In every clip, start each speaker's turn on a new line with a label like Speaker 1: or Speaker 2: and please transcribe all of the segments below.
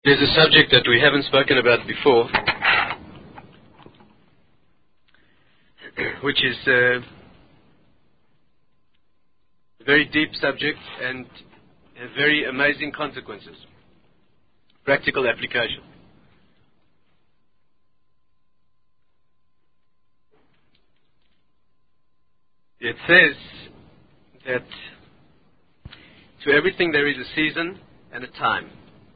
Speaker 1: There's a subject that we haven't spoken about before, which is a very deep subject and has very amazing consequences. Practical application. It says that to everything there is a season and a time.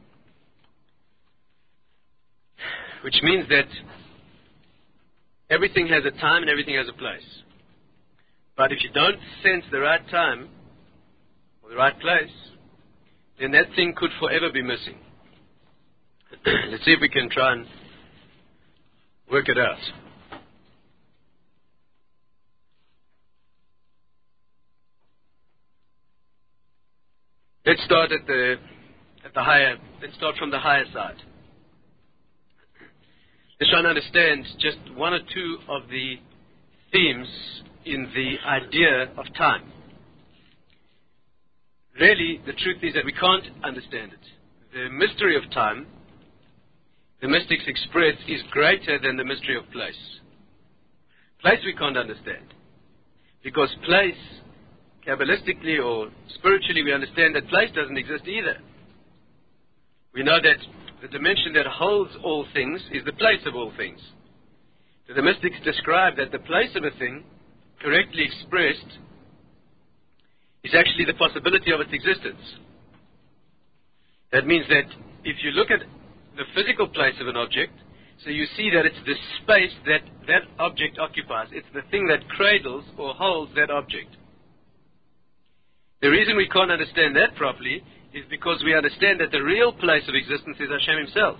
Speaker 1: Which means that everything has a time and everything has a place. But if you don't sense the right time or the right place, then that thing could forever be missing. Let's see if we can try and work it out. Let's start Let's start from the higher side. Let's try and understand just one or two of the themes in the idea of time. Really, the truth is that we can't understand it. The mystery of time, the mystics express, is greater than the mystery of place. Place we can't understand. Because place, Kabbalistically or spiritually, we understand that place doesn't exist either. We know that the dimension that holds all things is the place of all things. So the mystics describe that the place of a thing, correctly expressed, is actually the possibility of its existence. That means that if you look at the physical place of an object, so you see that it's the space that that object occupies. It's the thing that cradles or holds that object. The reason we can't understand that properly is because we understand that the real place of existence is Hashem himself.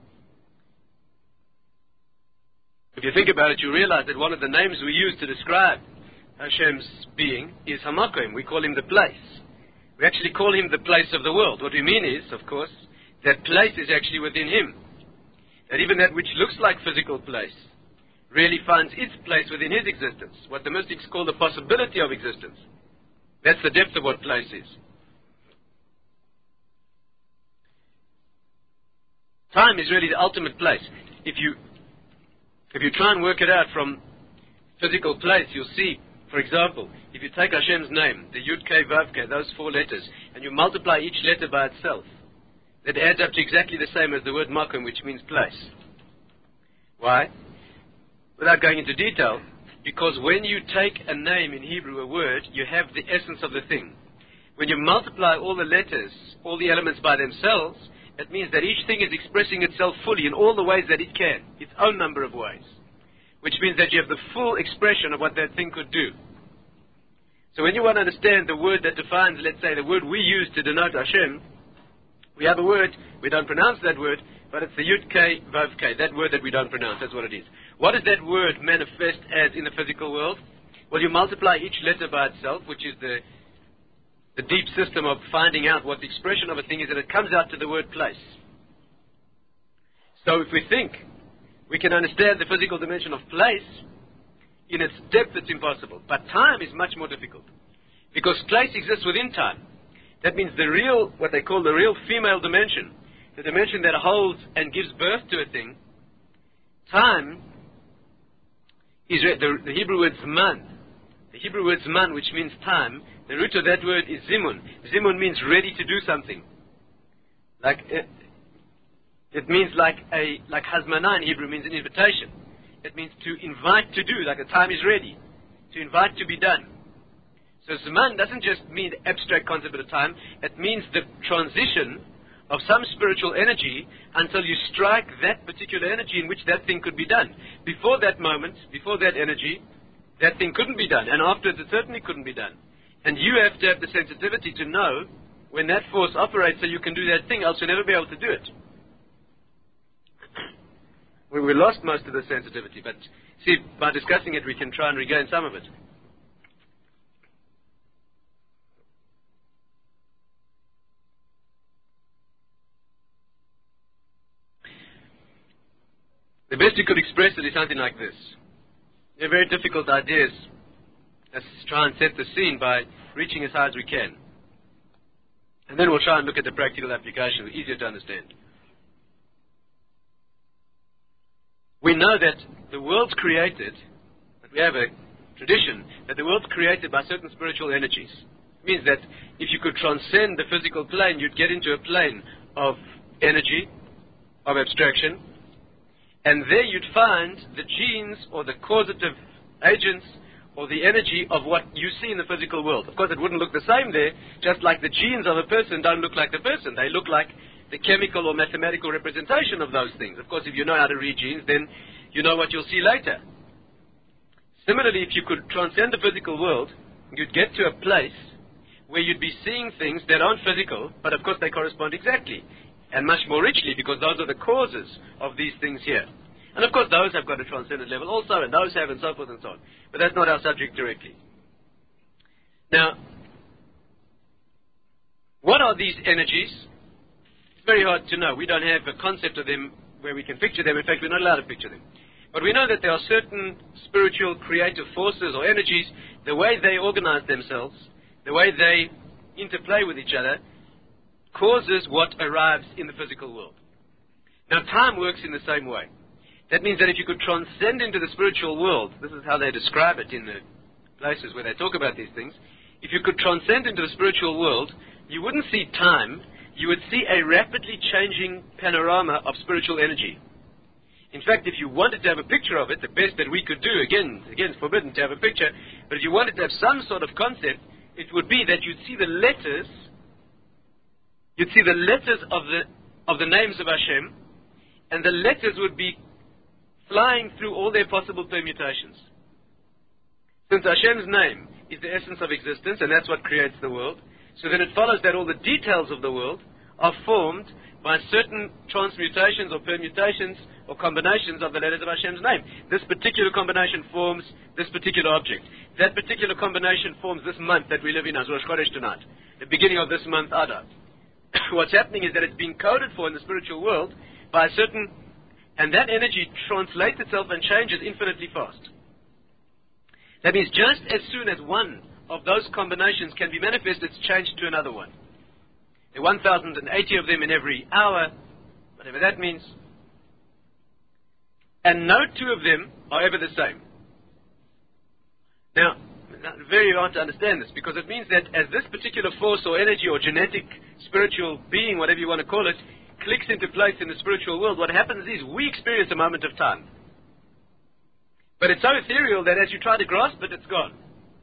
Speaker 1: If you think about it, you realize that one of the names we use to describe Hashem's being is Hamakom. We call him the place. We actually call him the place of the world. What we mean is, of course, that place is actually within him. That even that which looks like physical place really finds its place within his existence. What the mystics call the possibility of existence. That's the depth of what place is. Time is really the ultimate place. If you try and work it out from physical place, you'll see, for example, if you take Hashem's name, the Yud Kei Vav Kei, those four letters, and you multiply each letter by itself, that adds up to exactly the same as the word Makom, which means place. Why? Without going into detail, because when you take a name in Hebrew, a word, you have the essence of the thing. When you multiply all the letters, all the elements by themselves, it means that each thing is expressing itself fully in all the ways that it can, its own number of ways. Which means that you have the full expression of what that thing could do. So when you want to understand the word that defines, let's say, the word we use to denote Hashem, we have a word, we don't pronounce that word, but it's the Yud Kei Vav Kei, that word that we don't pronounce, that's what it is. What does that word manifest as in the physical world? Well, you multiply each letter by itself, which is the deep system of finding out what the expression of a thing is, and it comes out to the word place. So if we think we can understand the physical dimension of place, in its depth it's impossible. But time is much more difficult. Because place exists within time. That means the real, what they call the real female dimension, the dimension that holds and gives birth to a thing, time is the Hebrew word zman. The Hebrew word zman, which means time, the root of that word is zimun. Zimun means ready to do something. It means like hazmana in Hebrew means an invitation. It means to invite to do, like a time is ready. To invite to be done. So zman doesn't just mean the abstract concept of time. It means the transition of some spiritual energy until you strike that particular energy in which that thing could be done. Before that moment, before that energy, that thing couldn't be done. And afterwards it certainly couldn't be done. And you have to have the sensitivity to know when that force operates so you can do that thing, else you'll never be able to do it. We lost most of the sensitivity, but see, by discussing it we can try and regain some of it. The best you could express it is something like this. They're very difficult ideas. Let's try and set the scene by reaching as high as we can. And then we'll try and look at the practical application, easier to understand. we know that the world's created, that we have a tradition that the world's created by certain spiritual energies. It means that if you could transcend the physical plane, you'd get into a plane of energy, of abstraction, and there you'd find the genes or the causative agents or the energy of what you see in the physical world. Of course, it wouldn't look the same there, just like the genes of a person don't look like the person. They look like the chemical or mathematical representation of those things. Of course, if you know how to read genes, then you know what you'll see later. Similarly, if you could transcend the physical world, you'd get to a place where you'd be seeing things that aren't physical, but of course they correspond exactly, and much more richly, because those are the causes of these things here. And of course those have got a transcendent level also, and those have, and so forth and so on. But that's not our subject directly. Now, what are these energies? It's very hard to know. We don't have a concept of them where we can picture them. In fact, we're not allowed to picture them. But we know that there are certain spiritual creative forces or energies, the way they organize themselves, the way they interplay with each other, causes what arrives in the physical world. Now, time works in the same way. That means that if you could transcend into the spiritual world, this is how they describe it in the places where they talk about these things, if you could transcend into the spiritual world, you wouldn't see time, you would see a rapidly changing panorama of spiritual energy. In fact, if you wanted to have a picture of it, the best that we could do, again, it's forbidden to have a picture, but if you wanted to have some sort of concept, it would be that you'd see the letters of the names of Hashem, and the letters would be flying through all their possible permutations. Since Hashem's name is the essence of existence, and that's what creates the world, so then it follows that all the details of the world are formed by certain transmutations or permutations or combinations of the letters of Hashem's name. This particular combination forms this particular object. That particular combination forms this month that we live in as Rosh Chodesh tonight, the beginning of this month, Adar. What's happening is that it's being coded for in the spiritual world by a certain, and that energy translates itself and changes infinitely fast. That means just as soon as one of those combinations can be manifested, it's changed to another one. There are 1,080 of them in every hour, whatever that means. And no two of them are ever the same. Now, very hard to understand this, because it means that as this particular force or energy or genetic, spiritual being, whatever you want to call it, clicks into place in the spiritual world, what happens is we experience a moment of time. But it's so ethereal that as you try to grasp it, it's gone.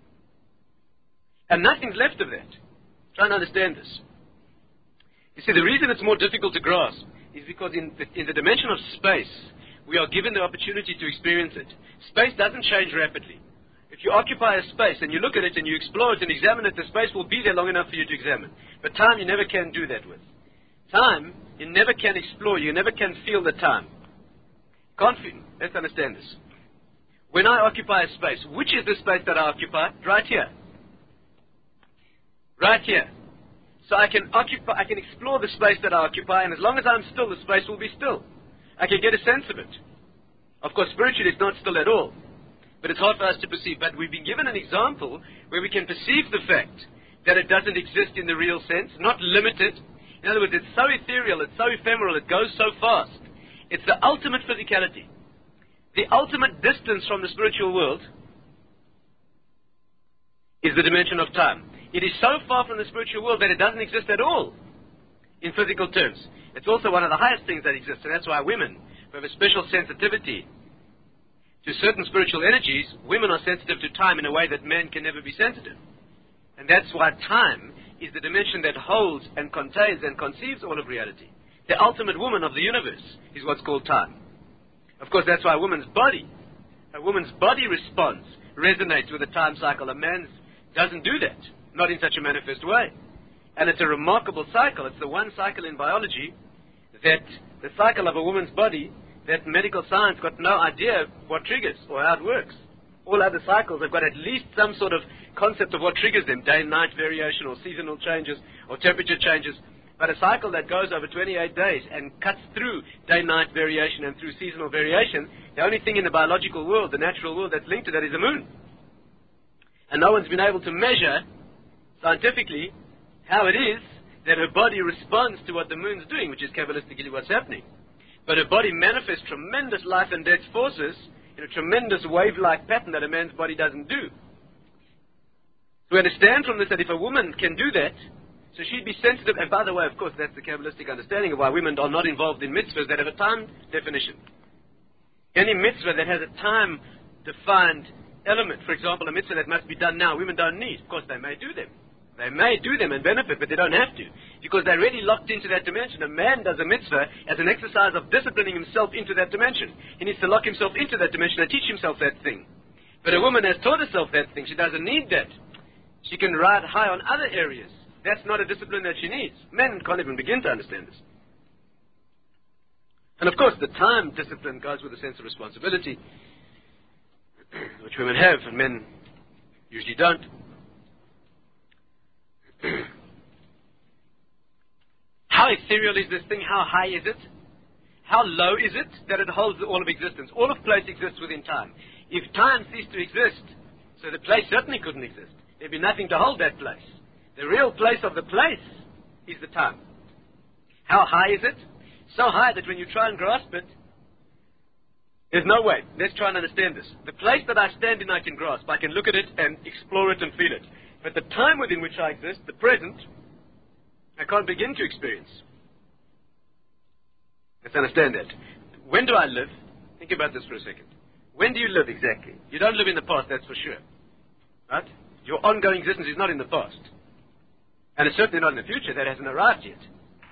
Speaker 1: And nothing's left of that. Try and understand this. You see, the reason it's more difficult to grasp is because in the dimension of space, we are given the opportunity to experience it. Space doesn't change rapidly. If you occupy a space and you look at it and you explore it and examine it, the space will be there long enough for you to examine. But time, you never can do that with. Time, you never can explore. You never can feel the time. Let's understand this. When I occupy a space, which is the space that I occupy? Right here. Right here. So I can explore the space that I occupy, and as long as I'm still, the space will be still. I can get a sense of it. Of course, spiritually, it's not still at all. But it's hard for us to perceive. But we've been given an example where we can perceive the fact that it doesn't exist in the real sense, not limited. In other words, it's so ethereal, it's so ephemeral, it goes so fast. It's the ultimate physicality. The ultimate distance from the spiritual world is the dimension of time. It is so far from the spiritual world that it doesn't exist at all in physical terms. It's also one of the highest things that exists, and that's why women who have a special sensitivity to certain spiritual energies, women are sensitive to time in a way that men can never be sensitive. And that's why time is the dimension that holds and contains and conceives all of reality. The ultimate woman of the universe is what's called time. Of course, that's why a woman's body responds, resonates with the time cycle. A man's doesn't do that, not in such a manifest way. And it's a remarkable cycle. It's the one cycle in biology that the cycle of a woman's body that medical science got no idea what triggers or how it works. All other cycles have got at least some sort of concept of what triggers them, day and night variation or seasonal changes or temperature changes. But a cycle that goes over 28 days and cuts through day-night variation and through seasonal variation, the only thing in the biological world, the natural world that's linked to that is the moon. And no one's been able to measure scientifically how it is that her body responds to what the moon's doing, which is Kabbalistically what's happening. But her body manifests tremendous life and death forces in a tremendous wave-like pattern that a man's body doesn't do. We understand from this that if a woman can do that, so she'd be sensitive, and by the way, of course, that's the Kabbalistic understanding of why women are not involved in mitzvahs that have a time definition. Any mitzvah that has a time-defined element, for example, a mitzvah that must be done now, women don't need. Of course, they may do them. They may do them and benefit, but they don't have to, because they're already locked into that dimension. A man does a mitzvah as an exercise of disciplining himself into that dimension. He needs to lock himself into that dimension and teach himself that thing. But a woman has taught herself that thing. She doesn't need that. She can ride high on other areas. That's not a discipline that she needs. Men can't even begin to understand this. And of course, the time discipline goes with a sense of responsibility, which women have and men usually don't. How ethereal is this thing? How high is it? How low is it that it holds all of existence? All of place exists within time. If time ceased to exist, so the place certainly couldn't exist. There'd be nothing to hold that place. The real place of the place is the time. How high is it? So high that when you try and grasp it, there's no way. Let's try and understand this. The place that I stand in I can grasp. I can look at it and explore it and feel it. But the time within which I exist, the present, I can't begin to experience. Let's understand that. When do I live? Think about this for a second. When do you live exactly? You don't live in the past, that's for sure. Right? Your ongoing existence is not in the past. And it's certainly not in the future. That hasn't arrived yet.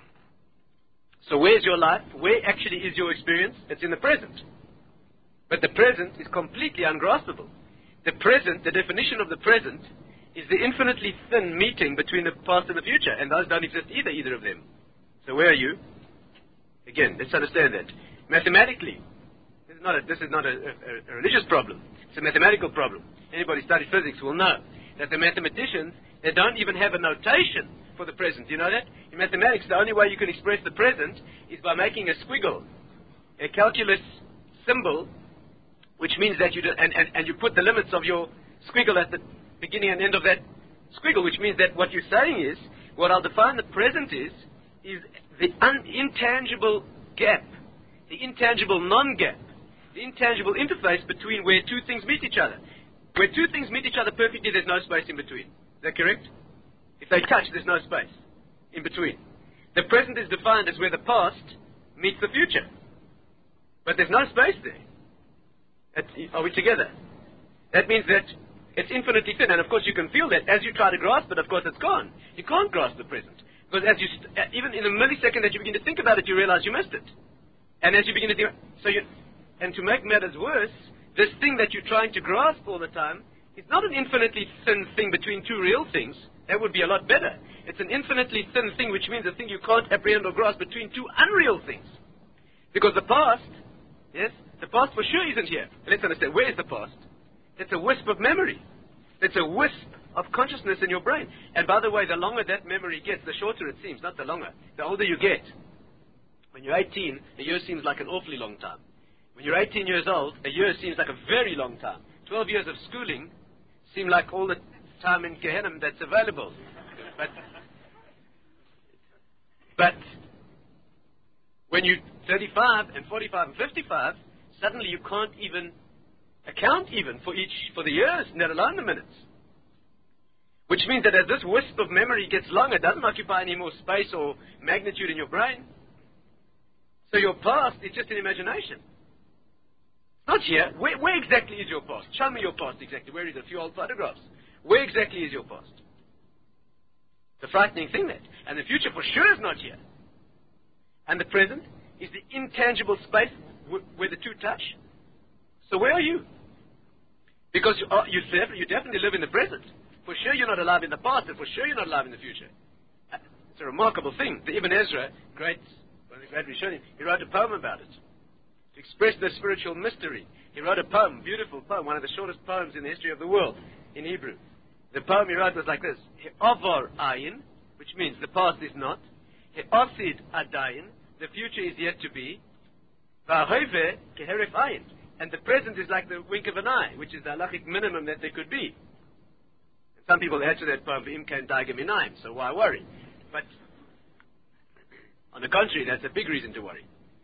Speaker 1: So where's your life? Where actually is your experience? It's in the present. But the present is completely ungraspable. The present, the definition of the present, is the infinitely thin meeting between the past and the future. And those don't exist either of them. So where are you? Again, let's understand that. Mathematically, this is not a religious problem. It's a mathematical problem. Anybody who studied physics will know that the mathematicians, they don't even have a notation for the present. Do you know that? In mathematics, the only way you can express the present is by making a squiggle, a calculus symbol, which means that you do, and you put the limits of your squiggle at the beginning and end of that squiggle, which means that what you're saying is, what I'll define the present is the intangible gap, the intangible non-gap, the intangible interface between where two things meet each other. Where two things meet each other perfectly, there's no space in between. Is that correct? If they touch, there's no space in between. The present is defined as where the past meets the future. But there's no space there. Are we together? That means that it's infinitely thin. And of course you can feel that. As you try to grasp it, of course it's gone. You can't grasp the present. Because as even in a millisecond that you begin to think about it, you realize you missed it. And as you begin to think, and to make matters worse, this thing that you're trying to grasp all the time is not an infinitely thin thing between two real things. That would be a lot better. It's an infinitely thin thing, which means a thing you can't apprehend or grasp between two unreal things. Because the past, yes, the past for sure isn't here. Let's understand, where is the past? It's a wisp of memory. It's a wisp of consciousness in your brain. And by the way, the longer that memory gets, the shorter it seems, not the longer. The older you get. When you're 18, a year seems like an awfully long time. When you're 18 years old, a year seems like a very long time. 12 years of schooling seem like all the time in Gehenna that's available. But when you're 35 and 45 and 55, suddenly you can't even account even for the years, let alone the minutes. Which means that as this wisp of memory gets longer, it doesn't occupy any more space or magnitude in your brain. So your past is just an imagination. Not here. Where exactly is your past? Show me your past exactly. Where is it? A few old photographs. Where exactly is your past? The frightening thing that. And the future for sure is not here. And the present is the intangible space where the two touch. So where are you? Because you definitely live in the present. For sure you're not alive in the past, and for sure you're not alive in the future. It's a remarkable thing. The Ibn Ezra, one of the great Rishonim, he wrote a poem about it. To express the spiritual mystery. He wrote a poem, beautiful poem, one of the shortest poems in the history of the world, in Hebrew. The poem he wrote was like this. He'avar ayin, which means the past is not. He'asid adayin, the future is yet to be. Va'hoive keheref ayin. And the present is like the wink of an eye, which is the halachic minimum that there could be. And some people add to that poem, V'im kan daigem inayim, so why worry? But on the contrary, that's a big reason to worry.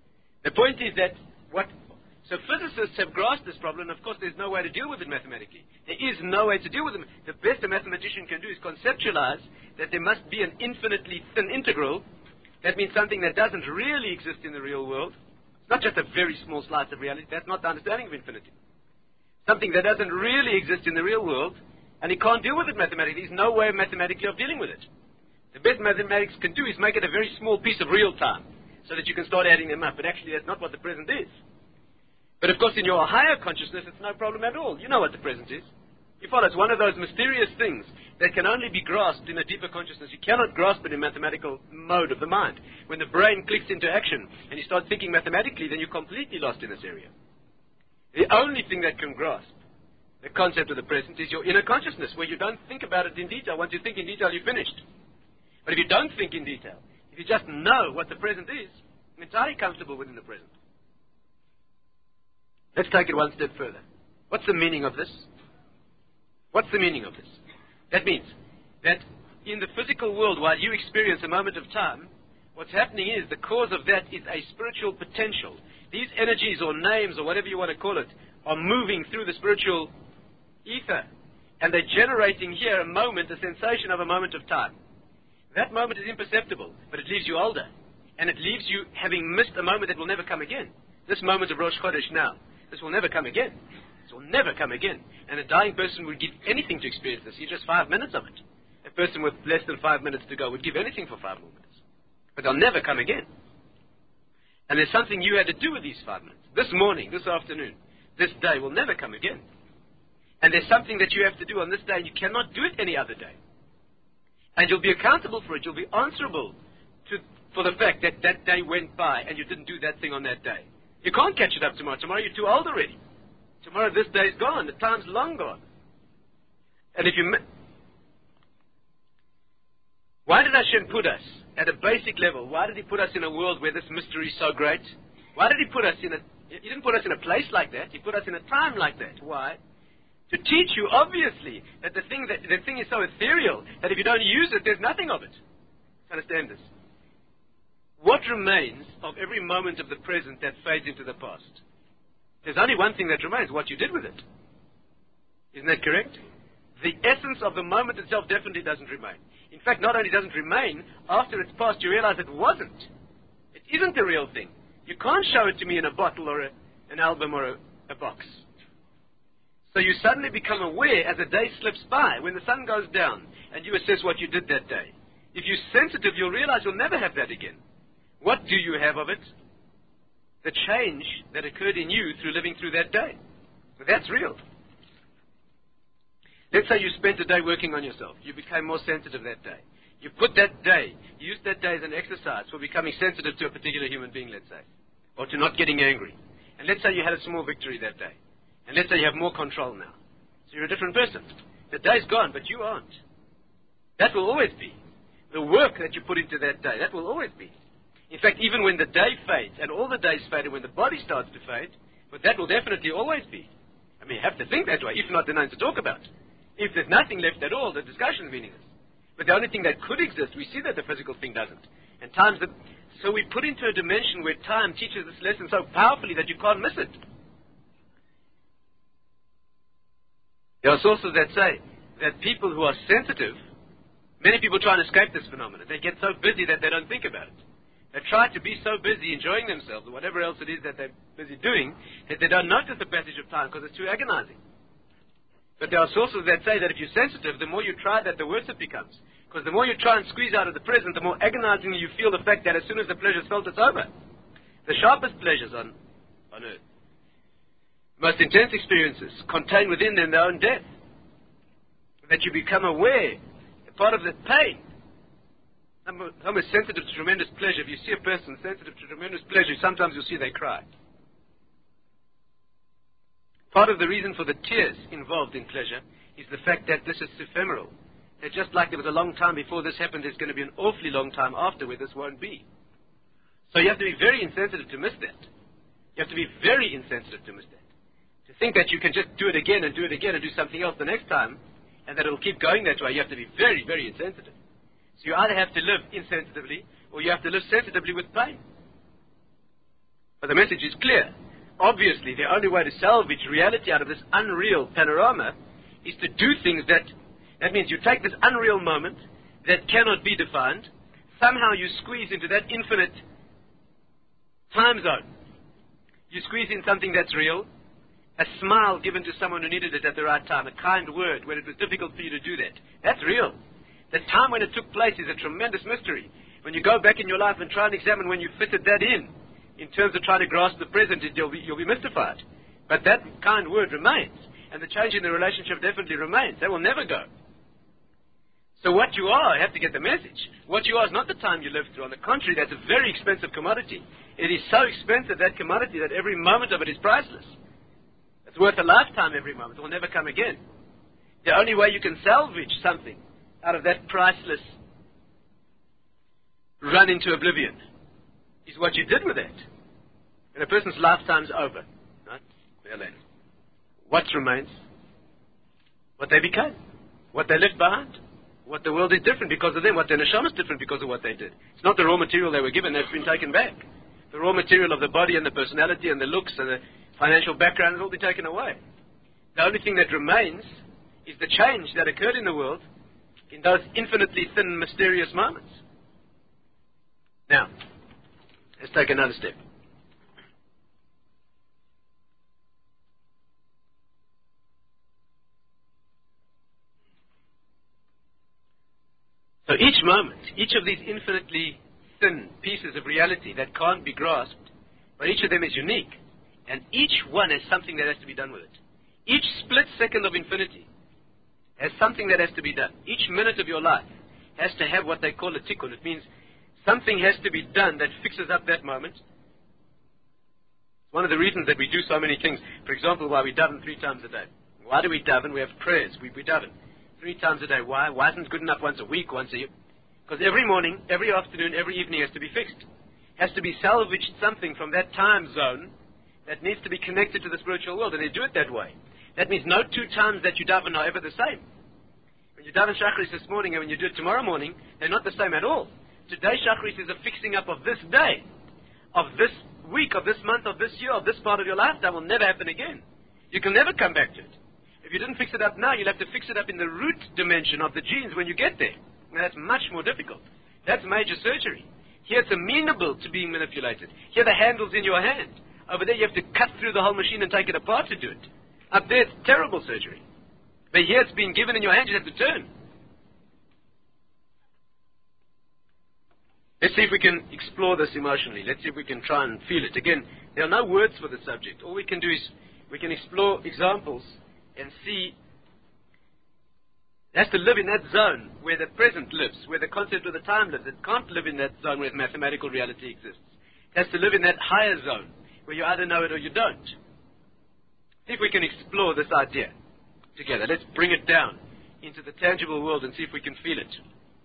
Speaker 1: The point is that so physicists have grasped this problem, and of course there's no way to deal with it mathematically. There is no way to deal with it. The best a mathematician can do is conceptualize that there must be an infinitely thin integral. That means something that doesn't really exist in the real world. It's not just a very small slice of reality. That's not the understanding of infinity. Something that doesn't really exist in the real world, and he can't deal with it mathematically. There's no way mathematically of dealing with it. The best mathematics can do is make it a very small piece of real time, so that you can start adding them up. But actually that's not what the present is. But of course in your higher consciousness it's no problem at all. You know what the present is. You follow, it's one of those mysterious things that can only be grasped in a deeper consciousness. You cannot grasp it in mathematical mode of the mind. When the brain clicks into action and you start thinking mathematically, then you're completely lost in this area. The only thing that can grasp the concept of the present is your inner consciousness, where you don't think about it in detail. Once you think in detail, you're finished. But if you don't think in detail, if you just know what the present is, you're entirely comfortable within the present. Let's take it one step further. What's the meaning of this? What's the meaning of this? That means that in the physical world, while you experience a moment of time, what's happening is the cause of that is a spiritual potential. These energies or names or whatever you want to call it are moving through the spiritual ether, and they're generating here a moment, a sensation of a moment of time. That moment is imperceptible, but it leaves you older, and it leaves you having missed a moment that will never come again. This moment of Rosh Chodesh now, this will never come again. This will never come again. And a dying person would give anything to experience this. It's just 5 minutes of it. A person with less than 5 minutes to go would give anything for 5 more minutes. But they'll never come again. And there's something you had to do with these 5 minutes. This morning, this afternoon, this day will never come again. And there's something that you have to do on this day, and you cannot do it any other day. And you'll be accountable for it. You'll be answerable for the fact that that day went by and you didn't do that thing on that day. You can't catch it up tomorrow. Tomorrow you're too old already. Tomorrow this day's gone. The time's long gone. And if you... Why did Hashem put us at a basic level? Why did He put us in a world where this mystery is so great? Why did He put us in a... He didn't put us in a place like that. He put us in a time like that. Why? To teach you, obviously, that the thing is so ethereal that if you don't use it, there's nothing of it. Understand this? What remains of every moment of the present that fades into the past? There's only one thing that remains, what you did with it. Isn't that correct? The essence of the moment itself definitely doesn't remain. In fact, not only doesn't remain, after it's passed, you realize it wasn't. It isn't the real thing. You can't show it to me in a bottle or an album or a box. So you suddenly become aware as a day slips by, when the sun goes down, and you assess what you did that day. If you're sensitive, you'll realize you'll never have that again. What do you have of it? The change that occurred in you through living through that day. That's real. Let's say you spent a day working on yourself. You became more sensitive that day. You put that day, you used that day as an exercise for becoming sensitive to a particular human being, let's say, or to not getting angry. And let's say you had a small victory that day. And let's say you have more control now. So you're a different person. The day's gone, but you aren't. That will always be. The work that you put into that day, that will always be. In fact, even when the day fades, and all the days fade, and when the body starts to fade, but that will definitely always be. I mean, you have to think that way. If not, there's nothing to talk about. If there's nothing left at all, the discussion is meaningless. But the only thing that could exist, we see that the physical thing doesn't. And so we put into a dimension where time teaches this lesson so powerfully that you can't miss it. There are sources that say that people who are sensitive, many people try and escape this phenomenon. They get so busy that they don't think about it. They try to be so busy enjoying themselves or whatever else it is that they're busy doing that they don't notice the passage of time because it's too agonizing. But there are sources that say that if you're sensitive, the more you try that, the worse it becomes. Because the more you try and squeeze out of the present, the more agonizingly you feel the fact that as soon as the pleasure's felt, it's over. The sharpest pleasures on earth, most intense experiences, contain within them their own death. That you become aware, part of the pain. Someone is sensitive to tremendous pleasure. If you see a person sensitive to tremendous pleasure, sometimes you'll see they cry. Part of the reason for the tears involved in pleasure is the fact that this is ephemeral. That just like there was a long time before this happened, there's going to be an awfully long time after where this won't be. So you have to be very insensitive to miss that. You have to be very insensitive to miss that. To think that you can just do it again and do it again and do something else the next time, and that it'll keep going that way, you have to be very, very insensitive. So you either have to live insensitively, or you have to live sensitively with pain. But the message is clear. Obviously, the only way to salvage reality out of this unreal panorama is to do things that means you take this unreal moment that cannot be defined, somehow you squeeze into that infinite time zone. You squeeze in something that's real, a smile given to someone who needed it at the right time, a kind word when it was difficult for you to do that. That's real. The time when it took place is a tremendous mystery. When you go back in your life and try and examine when you fitted that in terms of trying to grasp the present, you'll be mystified. But that kind word remains, and the change in the relationship definitely remains. That will never go. So what you are, you have to get the message. What you are is not the time you live through. On the contrary, that's a very expensive commodity. It is so expensive, that commodity, that every moment of it is priceless. It's worth a lifetime every moment. It will never come again. The only way you can salvage something out of that priceless run into oblivion is what you did with it. And a person's lifetime's over. Right? Well then, what remains? What they became. What they left behind. What the world is different because of them. What their neshama is different because of what they did. It's not the raw material they were given that's been taken back. The raw material of the body and the personality and the looks and the financial background has all been taken away. The only thing that remains is the change that occurred in the world in those infinitely thin, mysterious moments. Now, let's take another step. So each moment, each of these infinitely thin pieces of reality that can't be grasped, but each of them is unique, and each one has something that has to be done with it. Each split second of infinity has something that has to be done. Each minute of your life has to have what they call a tikkun. It means something has to be done that fixes up that moment. One of the reasons that we do so many things, for example, why we daven 3 times a day. Why do we daven? We have prayers. We daven 3 times a day. Why? Why isn't it good enough once a week, once a year? Because every morning, every afternoon, every evening has to be fixed. Has to be salvaged something from that time zone that needs to be connected to the spiritual world, and they do it that way. That means no 2 times that you daven are ever the same. When you daven Shacharis this morning and when you do it tomorrow morning, they're not the same at all. Today Shacharis is a fixing up of this day, of this week, of this month, of this year, of this part of your life. That will never happen again. You can never come back to it. If you didn't fix it up now, you'll have to fix it up in the root dimension of the genes when you get there. Now, that's much more difficult. That's major surgery. Here it's amenable to being manipulated. Here the handle's in your hand. Over there you have to cut through the whole machine and take it apart to do it. Up there it's terrible surgery. But here it's being given in your hand, you have to turn. Let's see if we can explore this emotionally. Let's see if we can try and feel it. Again, there are no words for the subject. All we can do is we can explore examples and see. It has to live in that zone where the present lives, where the concept of the time lives. It can't live in that zone where mathematical reality exists. It has to live in that higher zone where you either know it or you don't. See if we can explore this idea together. Let's bring it down into the tangible world and see if we can feel it.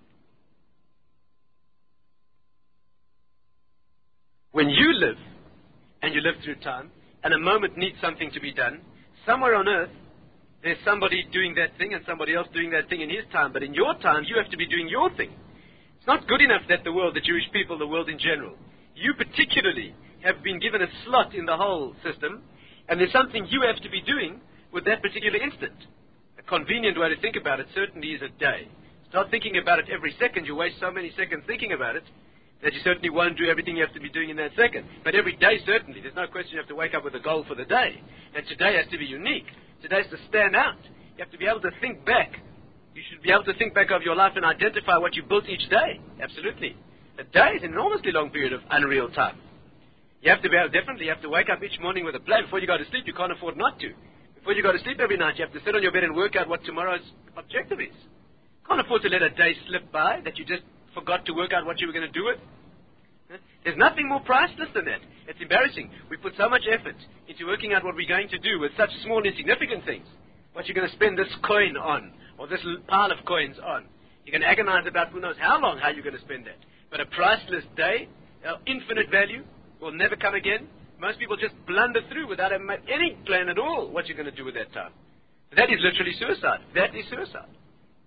Speaker 1: When you live, and you live through time, and a moment needs something to be done, somewhere on earth, there's somebody doing that thing and somebody else doing that thing in his time. But in your time, you have to be doing your thing. It's not good enough that the world, the Jewish people, the world in general, you particularly have been given a slot in the whole system, and there's something you have to be doing with that particular instant. A convenient way to think about it certainly is a day. Start thinking about it every second. You waste so many seconds thinking about it that you certainly won't do everything you have to be doing in that second. But every day, certainly. There's no question you have to wake up with a goal for the day. And today has to be unique. Today has to stand out. You have to be able to think back. You should be able to think back of your life and identify what you built each day. Absolutely. A day is an enormously long period of unreal time. You have to be able, definitely, you have to wake up each morning with a plan. Before you go to sleep, you can't afford not to. Before you go to sleep every night, you have to sit on your bed and work out what tomorrow's objective is. You can't afford to let a day slip by that you just forgot to work out what you were going to do with. There's nothing more priceless than that. It's embarrassing. We put so much effort into working out what we're going to do with such small, insignificant things. What you're going to spend this coin on, or this pile of coins on. You can agonize about who knows how long, how you're going to spend that. But a priceless day, infinite value, will never come again. Most people just blunder through without having made any plan at all what you're going to do with that time. That is literally suicide. That is suicide.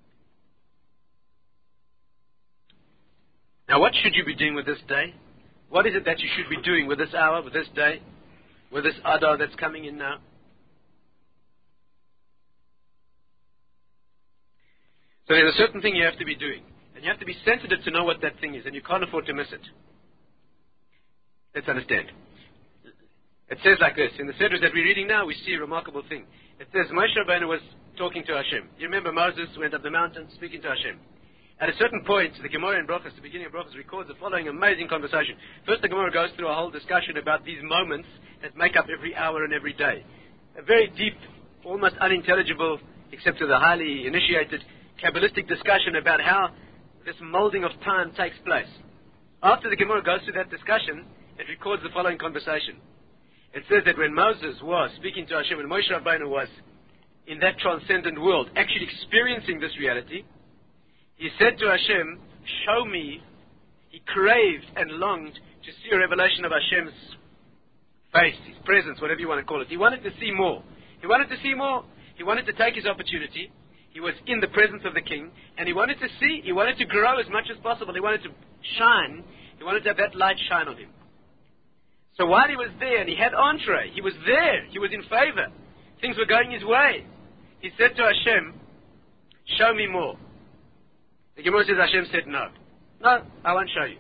Speaker 1: Now, what should you be doing with this day? What is it that you should be doing with this hour, with this day, with this Adar that's coming in now? So there's a certain thing you have to be doing. And you have to be sensitive to know what that thing is, and you can't afford to miss it. Let's understand. It says like this. In the Sedras that we're reading now, we see a remarkable thing. It says Moshe Rabbeinu was talking to Hashem. You remember Moses went up the mountain speaking to Hashem. At a certain point, the Gemara in Brachos, the beginning of Brachos, records the following amazing conversation. First, the Gemara goes through a whole discussion about these moments that make up every hour and every day. A very deep, almost unintelligible, except to the highly initiated, Kabbalistic discussion about how this molding of time takes place. After the Gemara goes through that discussion, it records the following conversation. It says that when Moses was speaking to Hashem, when Moshe Rabbeinu was in that transcendent world, actually experiencing this reality, he said to Hashem, show me. He craved and longed to see a revelation of Hashem's face, His presence, whatever you want to call it. He wanted to see more. He wanted to see more. He wanted to take his opportunity. He was in the presence of the king, and he wanted to see, he wanted to grow as much as possible. He wanted to shine. He wanted to have that light shine on him. So while he was there, and he had entree, he was there, he was in favor. Things were going his way. He said to Hashem, show me more. The Gemara says Hashem said no. No, I won't show you.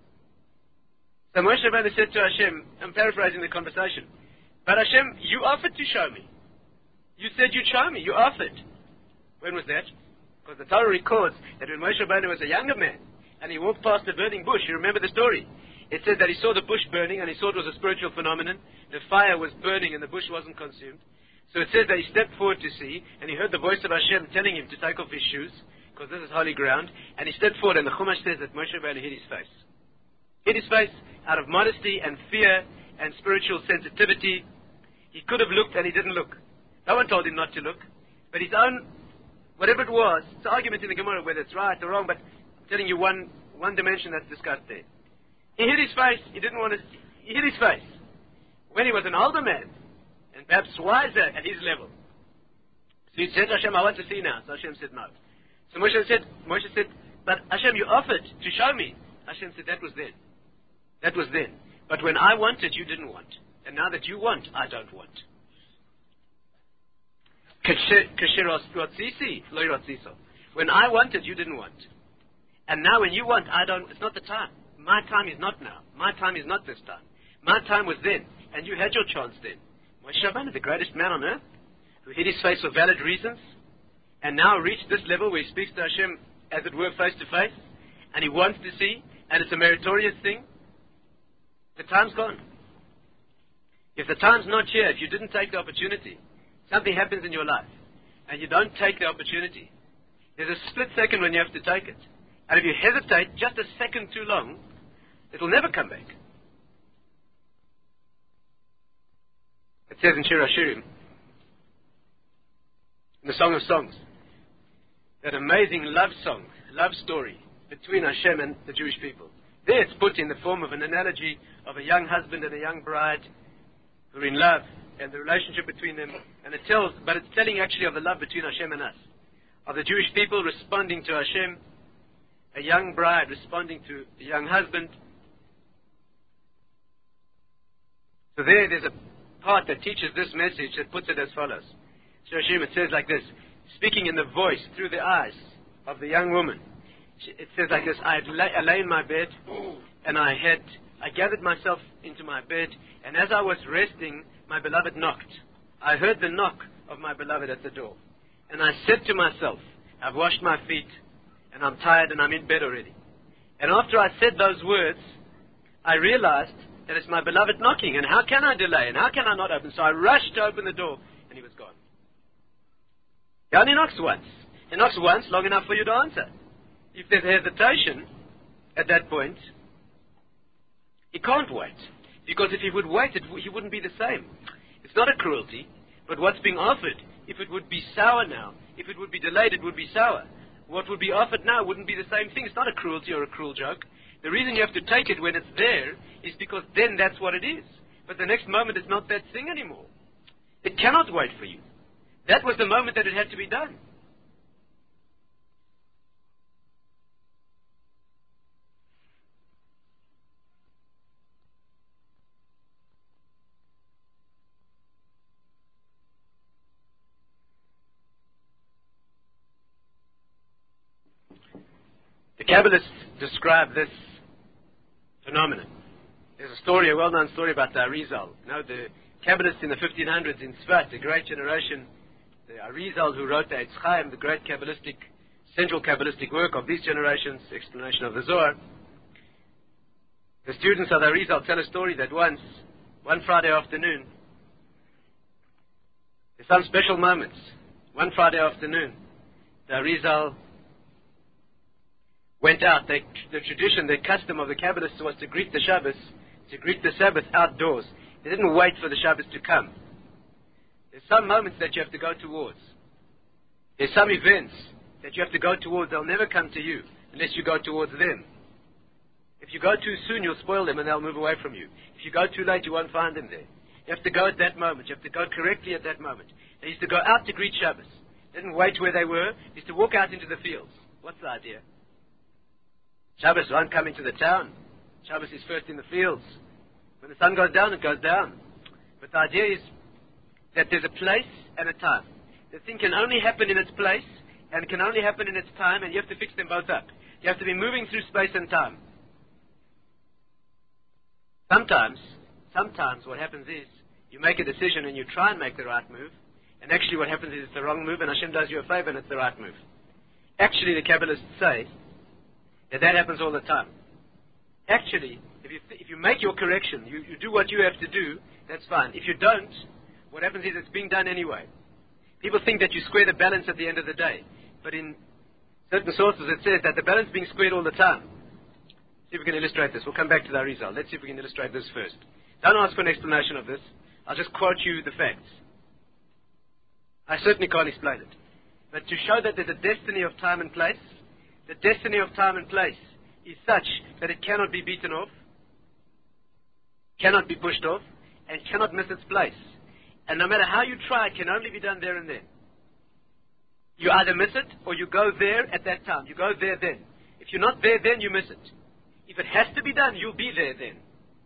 Speaker 1: So Moshe Rabbeinu said to Hashem, I'm paraphrasing the conversation, but Hashem, you offered to show me. You said you'd show me. You offered. When was that? Because the Torah records that when Moshe Rabbeinu was a younger man and he walked past a burning bush, you remember the story? It says that he saw the bush burning and he saw it was a spiritual phenomenon. The fire was burning and the bush wasn't consumed. So it says that he stepped forward to see and he heard the voice of Hashem telling him to take off his shoes because this is holy ground. And he stepped forward and the Chumash says that Moshe Rabbeinu hid his face. Hid his face out of modesty and fear and spiritual sensitivity. He could have looked and he didn't look. No one told him not to look. But his own, whatever it was, it's an argument in the Gemara whether it's right or wrong, but I'm telling you one dimension that's discussed there. He hid his face. He didn't want to. He hid his face. When he was an older man, and perhaps wiser at his level, so he said, Hashem, I want to see now. So Hashem said, no. So Moshe said, but Hashem, you offered to show me. Hashem said, that was then. That was then. But when I wanted, you didn't want. And now that you want, I don't want. When I wanted, you didn't want. And now when you want, I don't. It's not the time. My time is not now. My time is not this time. My time was then. And you had your chance then. Moshe Rabbeinu, the greatest man on earth, who hid his face for valid reasons, and now reached this level where he speaks to Hashem, as it were, face to face, and he wants to see, and it's a meritorious thing. The time's gone. If the time's not here, if you didn't take the opportunity, something happens in your life, and you don't take the opportunity, there's a split second when you have to take it. And if you hesitate just a second too long, it will never come back. It says in Shir HaShirim, in the Song of Songs, that amazing love song, love story between Hashem and the Jewish people. There it's put in the form of an analogy of a young husband and a young bride who are in love and the relationship between them. And it's telling actually of the love between Hashem and us. Of the Jewish people responding to Hashem, a young bride responding to a young husband. So there's a part that teaches this message that puts it as follows. So it says like this, speaking in the voice through the eyes of the young woman. It says like this, I lay in my bed and I gathered myself into my bed, and as I was resting, my beloved knocked. I heard the knock of my beloved at the door. And I said to myself, I've washed my feet and I'm tired and I'm in bed already. And after I said those words, I realized that it's my beloved knocking, and how can I delay and how can I not open? So I rushed to open the door and he was gone. He only knocks once. He knocks once long enough for you to answer. If there's hesitation at that point, he can't wait. Because if he would wait, he wouldn't be the same. It's not a cruelty, but what's being offered, if it would be sour now, if it would be delayed, it would be sour. What would be offered now wouldn't be the same thing. It's not a cruelty or a cruel joke. The reason you have to take it when it's there is because then that's what it is. But the next moment it's not that thing anymore. It cannot wait for you. That was the moment that it had to be done. Kabbalists describe this phenomenon. There's a story, a well-known story about the Arizal. You know, the Kabbalists in the 1500s in Tzfat, the great generation, the Arizal who wrote the Eitz Chaim, the great Kabbalistic, central Kabbalistic work of these generations, explanation of the Zohar. The students of the Arizal tell a story that once, one Friday afternoon, there's some special moments. One Friday afternoon, the Arizal went out. The tradition, the custom of the Kabbalists was to greet the Shabbos, to greet the Sabbath outdoors. They didn't wait for the Shabbos to come. There's some moments that you have to go towards. There's some events that you have to go towards. They'll never come to you unless you go towards them. If you go too soon, you'll spoil them and they'll move away from you. If you go too late, you won't find them there. You have to go at that moment. You have to go correctly at that moment. They used to go out to greet Shabbos. They didn't wait where they were. They used to walk out into the fields. What's the idea? Shabbos won't come into the town. Shabbos is first in the fields. When the sun goes down, it goes down. But the idea is that there's a place and a time. The thing can only happen in its place and can only happen in its time, and you have to fix them both up. You have to be moving through space and time. Sometimes what happens is you make a decision and you try and make the right move, and actually what happens is it's the wrong move, and Hashem does you a favor and it's the right move. Actually, the Kabbalists say that happens all the time. Actually, if you make your correction, you do what you have to do, that's fine. If you don't, what happens is it's being done anyway. People think that you square the balance at the end of the day, but in certain sources it says that the balance is being squared all the time. See if we can illustrate this. We'll come back to the Arizal. Let's see if we can illustrate this first. Don't ask for an explanation of this. I'll just quote you the facts. I certainly can't explain it. But to show that there's a destiny of time and place, the destiny of time and place is such that it cannot be beaten off, cannot be pushed off, and cannot miss its place. And no matter how you try, it can only be done there and then. You either miss it, or you go there at that time. You go there then. If you're not there then, you miss it. If it has to be done, you'll be there then.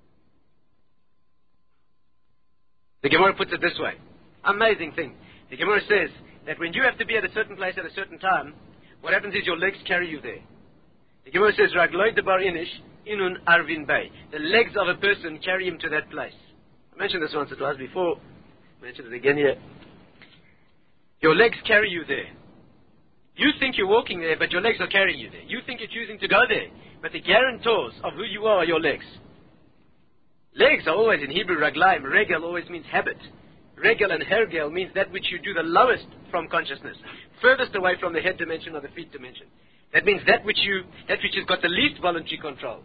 Speaker 1: The Gemara puts it this way. Amazing thing. The Gemara says that when you have to be at a certain place at a certain time, what happens is your legs carry you there. The Gemara says, Ragloi debar inish, inun arvin bay. The legs of a person carry him to that place. I mentioned this once or twice before. I mentioned it again here. Your legs carry you there. You think you're walking there, but your legs are carrying you there. You think you're choosing to go there, but the guarantors of who you are your legs. Legs are always, in Hebrew, raglaim. Regel always means habit. Regel and hergel means that which you do the lowest from consciousness, furthest away from the head dimension or the feet dimension. That means that which has got the least voluntary control.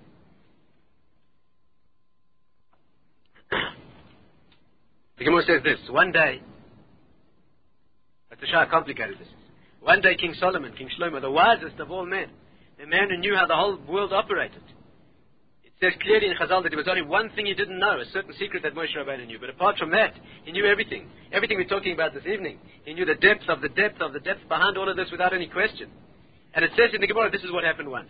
Speaker 1: The Gemara says this. One day, that's how complicated this is. One day King Solomon, King Shlomo, the wisest of all men, the man who knew how the whole world operated. It says clearly in Chazal that there was only one thing he didn't know, a certain secret that Moshe Rabbeinu knew. But apart from that, he knew everything. Everything we're talking about this evening. He knew the depth of the depth of the depth behind all of this without any question. And it says in the Gemara, this is what happened once.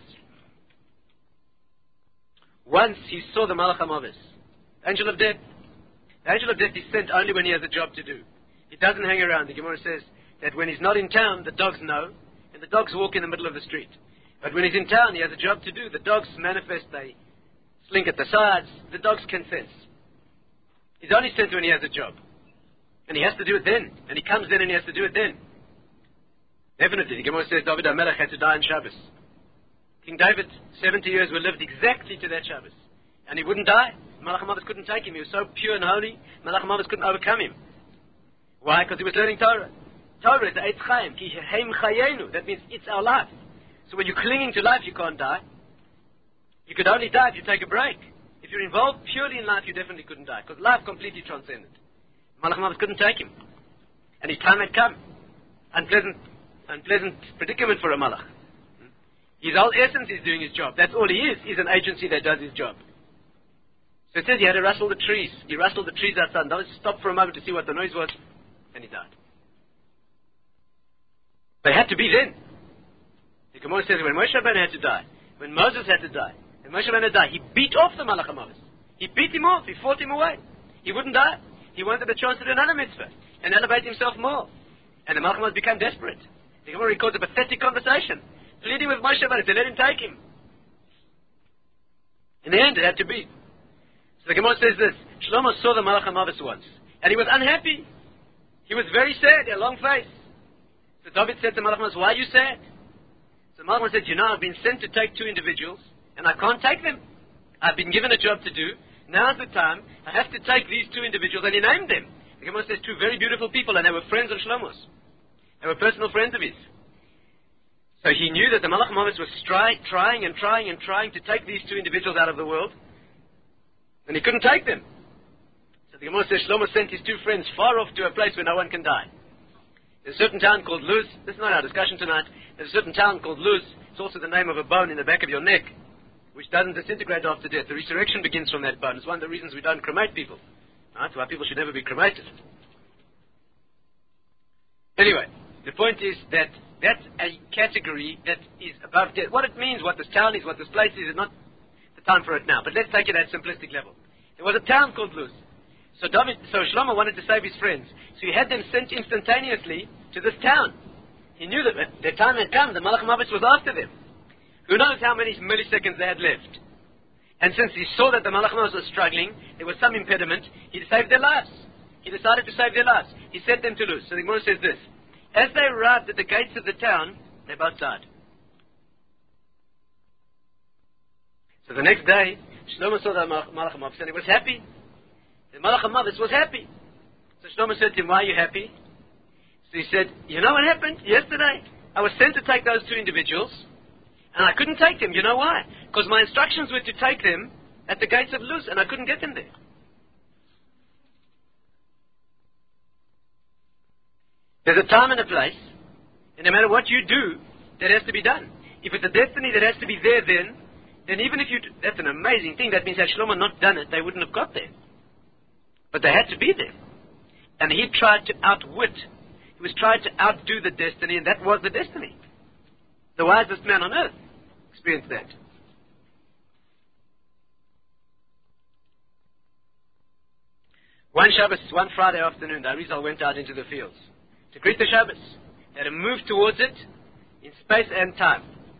Speaker 1: Once he saw the Malach HaMavis, angel of death. The angel of death is sent only when he has a job to do. He doesn't hang around. The Gemara says that when he's not in town, the dogs know, and the dogs walk in the middle of the street. But when he's in town, he has a job to do. The dogs manifest, they slink at the sides. The dogs can sense. He's only sent when he has a job. And he has to do it then. And he comes then and he has to do it then. Definitely. The Gemara says David HaMelech had to die on Shabbos. King David, 70 years were lived exactly to that Shabbos. And he wouldn't die. Malach HaMavis couldn't take him. He was so pure and holy, Malach HaMavis couldn't overcome him. Why? Because he was learning Torah. Torah is the Eitz Chaim. Ki heim chayenu. That means it's our life. So when you're clinging to life, you can't die. You could only die if you take a break. If you're involved purely in life, you definitely couldn't die. Because life completely transcended. Malach HaMavis couldn't take him. And his time had come. Unpleasant predicament for a Malach. His whole essence is doing his job. That's all he is. He's an agency that does his job. So it says he had to rustle the trees. He rustled the trees outside. Don't stop for a moment to see what the noise was. And he died. But it had to be then. The Gemara says when Moshe Rabbeinu had to die, when Moses had to die, when Moshe Rabbeinu died, he beat off the Malach HaMavis. He beat him off. He fought him away. He wouldn't die. He wanted the chance to do another mitzvah and elevate himself more. And the Malach HaMavis became desperate. The Gemara records a pathetic conversation. pleading with Moshe about it, to let him take him. In the end, it had to be. So the Gemara says this, Shlomo saw the Malach HaMavis once, and he was unhappy. He was very sad, he had a long face. So David said to Malach HaMavis, why are you sad? So Malach HaMavis said, I've been sent to take two individuals, and I can't take them. I've been given a job to do. Now's the time. I have to take these two individuals, and he named them. The Gemara says two very beautiful people, and they were friends of Shlomo's. They were personal friends of his. So he knew that the Malach HaMavis was trying to take these two individuals out of the world, and he couldn't take them. So the Gemara says Shlomo sent his two friends far off to a place where no one can die. There's a certain town called Luz. This is not our discussion tonight. There's a certain town called Luz. It's also the name of a bone in the back of your neck, which doesn't disintegrate after death. The resurrection begins from that bone. It's one of the reasons we don't cremate people. Right? Why people should never be cremated. Anyway, the point is that that's a category that is above death. What it means, what this town is, what this place is not the time for it now. But let's take it at a simplistic level. There was a town called Luz. So Shlomo wanted to save his friends. So he had them sent instantaneously to this town. He knew that their time had come. The Malach HaMavis was after them. Who knows how many milliseconds they had left. And since he saw that the Malach HaMavis was struggling, there was some impediment, he saved their lives. He decided to save their lives. He sent them to Luz. So the Gemara says this. As they arrived at the gates of the town, they both died. So the next day, Shlomo saw the Malach HaMavis and he was happy. The Malach HaMavis was happy. So Shlomo said to him, why are you happy? So he said, you know what happened yesterday? I was sent to take those two individuals, and I couldn't take them. You know why? Because my instructions were to take them at the gates of Luz, and I couldn't get them there. There's a time and a place, and no matter what you do, that has to be done. If it's a destiny that has to be there then even if that's an amazing thing. That means had Shlomo not done it, they wouldn't have got there. But they had to be there. And he tried to outwit, he was trying to outdo the destiny, and that was the destiny. The wisest man on earth experienced that. One Friday afternoon, the Arizal went out into the fields to greet the Shabbos. They had to move towards it in space and time.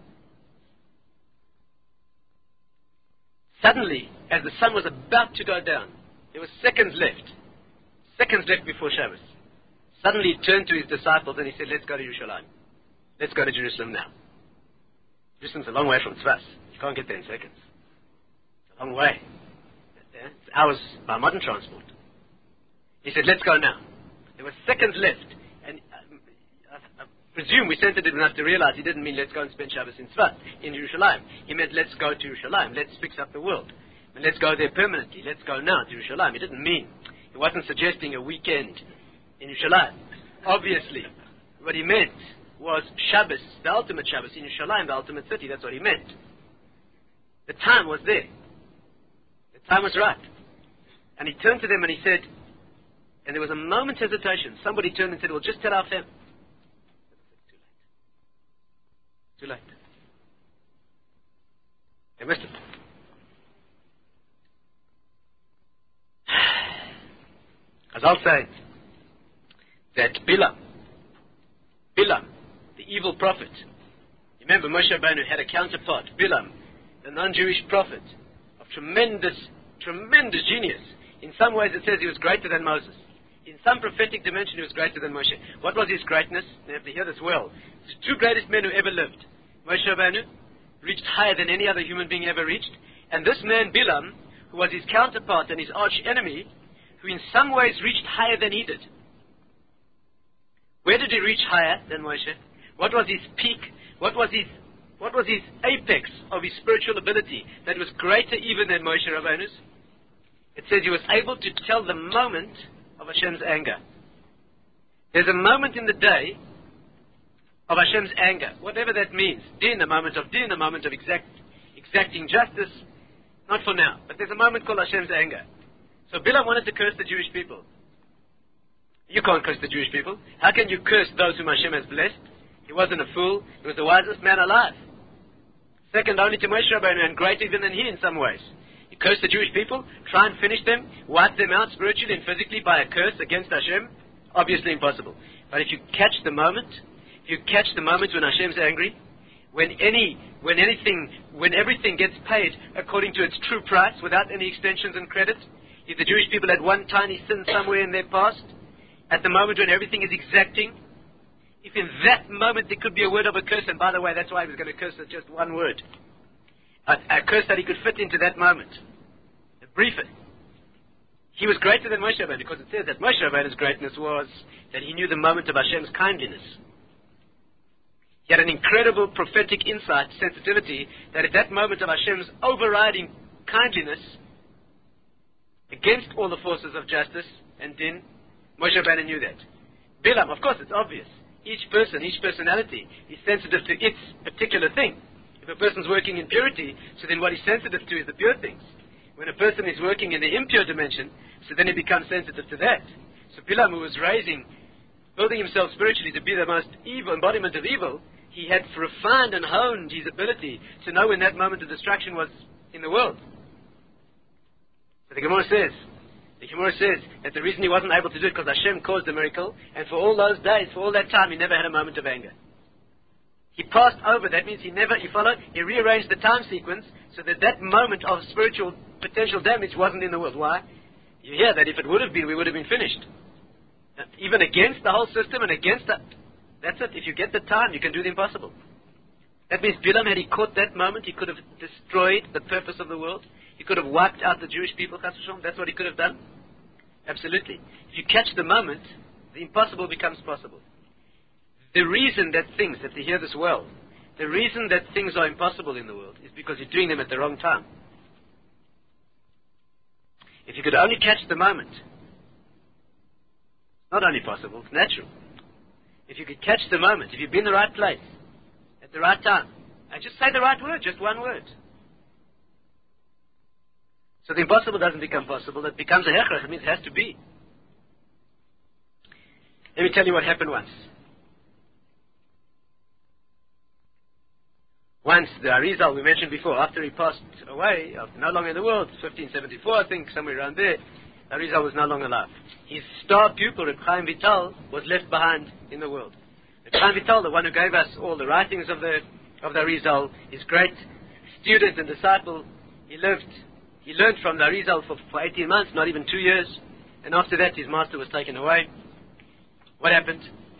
Speaker 1: Suddenly, as the sun was about to go down, there were seconds left before Shabbos. Suddenly he turned to his disciples and he said, let's go to Yerushalayim. Let's go to Jerusalem now. Jerusalem's a long way from Tzfas. You can't get there in seconds. It's a long way. It's hours by modern transport. He said, let's go now. There were seconds left. And I presume we sensitive enough to realize he didn't mean let's go and spend Shabbos in Tzfat, in Yerushalayim. He meant let's go to Yerushalayim. Let's fix up the world. And let's go there permanently. Let's go now to Yerushalayim. He wasn't suggesting a weekend in Yerushalayim. Obviously, what he meant was Shabbos, the ultimate Shabbos, in Yerushalayim, the ultimate city. That's what he meant. The time was there. The time was right. And he turned to them and he said, and there was a moment's hesitation. Somebody turned and said, well, just tell our family. Too late. They missed it. As I'll say, that Bilam, the evil prophet, remember Moshe Rabbeinu had a counterpart, Bilam, the non-Jewish prophet, of tremendous genius. In some ways it says he was greater than Moses. In some prophetic dimension he was greater than Moshe. What was his greatness? You have to hear this well. The two greatest men who ever lived. Moshe Rabbeinu reached higher than any other human being ever reached. And this man Bilam, who was his counterpart and his arch enemy, who in some ways reached higher than he did. Where did he reach higher than Moshe? What was his peak? What was his apex of his spiritual ability that was greater even than Moshe Rabbeinu's? It says he was able to tell the moment of Hashem's anger. There's a moment in the day of Hashem's anger, whatever that means. Din, a moment of exacting justice. Not for now, but there's a moment called Hashem's anger. So Bilam wanted to curse the Jewish people. You can't curse the Jewish people. How can you curse those whom Hashem has blessed? He wasn't a fool. He was the wisest man alive. Second only to Moshe Rabbeinu, and greater even than he in some ways. You curse the Jewish people, try and finish them, wipe them out spiritually and physically by a curse against Hashem? Obviously impossible. But if you catch the moment when Hashem's angry, when everything gets paid according to its true price without any extensions and credit, if the Jewish people had one tiny sin somewhere in their past, at the moment when everything is exacting, if in that moment there could be a word of a curse, and by the way, that's why he was going to curse with just one word, a curse that he could fit into that moment, a briefer. He was greater than Moshe Rabbeinu, because it says that Moshe Rabbeinu's greatness was that he knew the moment of Hashem's kindliness. He had an incredible prophetic insight, sensitivity, that at that moment of Hashem's overriding kindliness against all the forces of justice and din, Moshe Rabbeinu knew that. Bilam, of course, it's obvious. Each person, each personality is sensitive to its particular thing. If a person's working in purity, so then what he's sensitive to is the pure things. When a person is working in the impure dimension, so then he becomes sensitive to that. So Bilam, who was building himself spiritually to be the most evil embodiment of evil, he had refined and honed his ability to know when that moment of destruction was in the world. But the Gemara says that the reason he wasn't able to do it because Hashem caused the miracle, and for all those days, for all that time, he never had a moment of anger. He passed over. That means he rearranged the time sequence so that that moment of spiritual potential damage wasn't in the world. Why? You hear that if it would have been, we would have been finished. Even against the whole system and against that. That's it. If you get the time, you can do the impossible. That means Bilam, had he caught that moment, he could have destroyed the purpose of the world. He could have wiped out the Jewish people, Chas v'shalom. That's what he could have done. Absolutely. If you catch the moment, the impossible becomes possible. The reason that you hear this well, the reason that things are impossible in the world is because you're doing them at the wrong time. If you could only catch the moment, not only possible, it's natural. If you could catch the moment, if you've been in the right place, at the right time, and just say the right word, just one word. So the impossible doesn't become possible, it becomes a hechrach, it means it has to be. Let me tell you what happened once. Once the Arizal, we mentioned before, after he passed away, no longer in the world, 1574 I think, somewhere around there, Arizal was no longer alive. His star pupil, Reb Chaim Vital, was left behind in the world. Reb Chaim Vital, the one who gave us all the writings of the Arizal, his great student and disciple, he learned from the Arizal for 18 months, not even 2 years, and after that his master was taken away. What happened?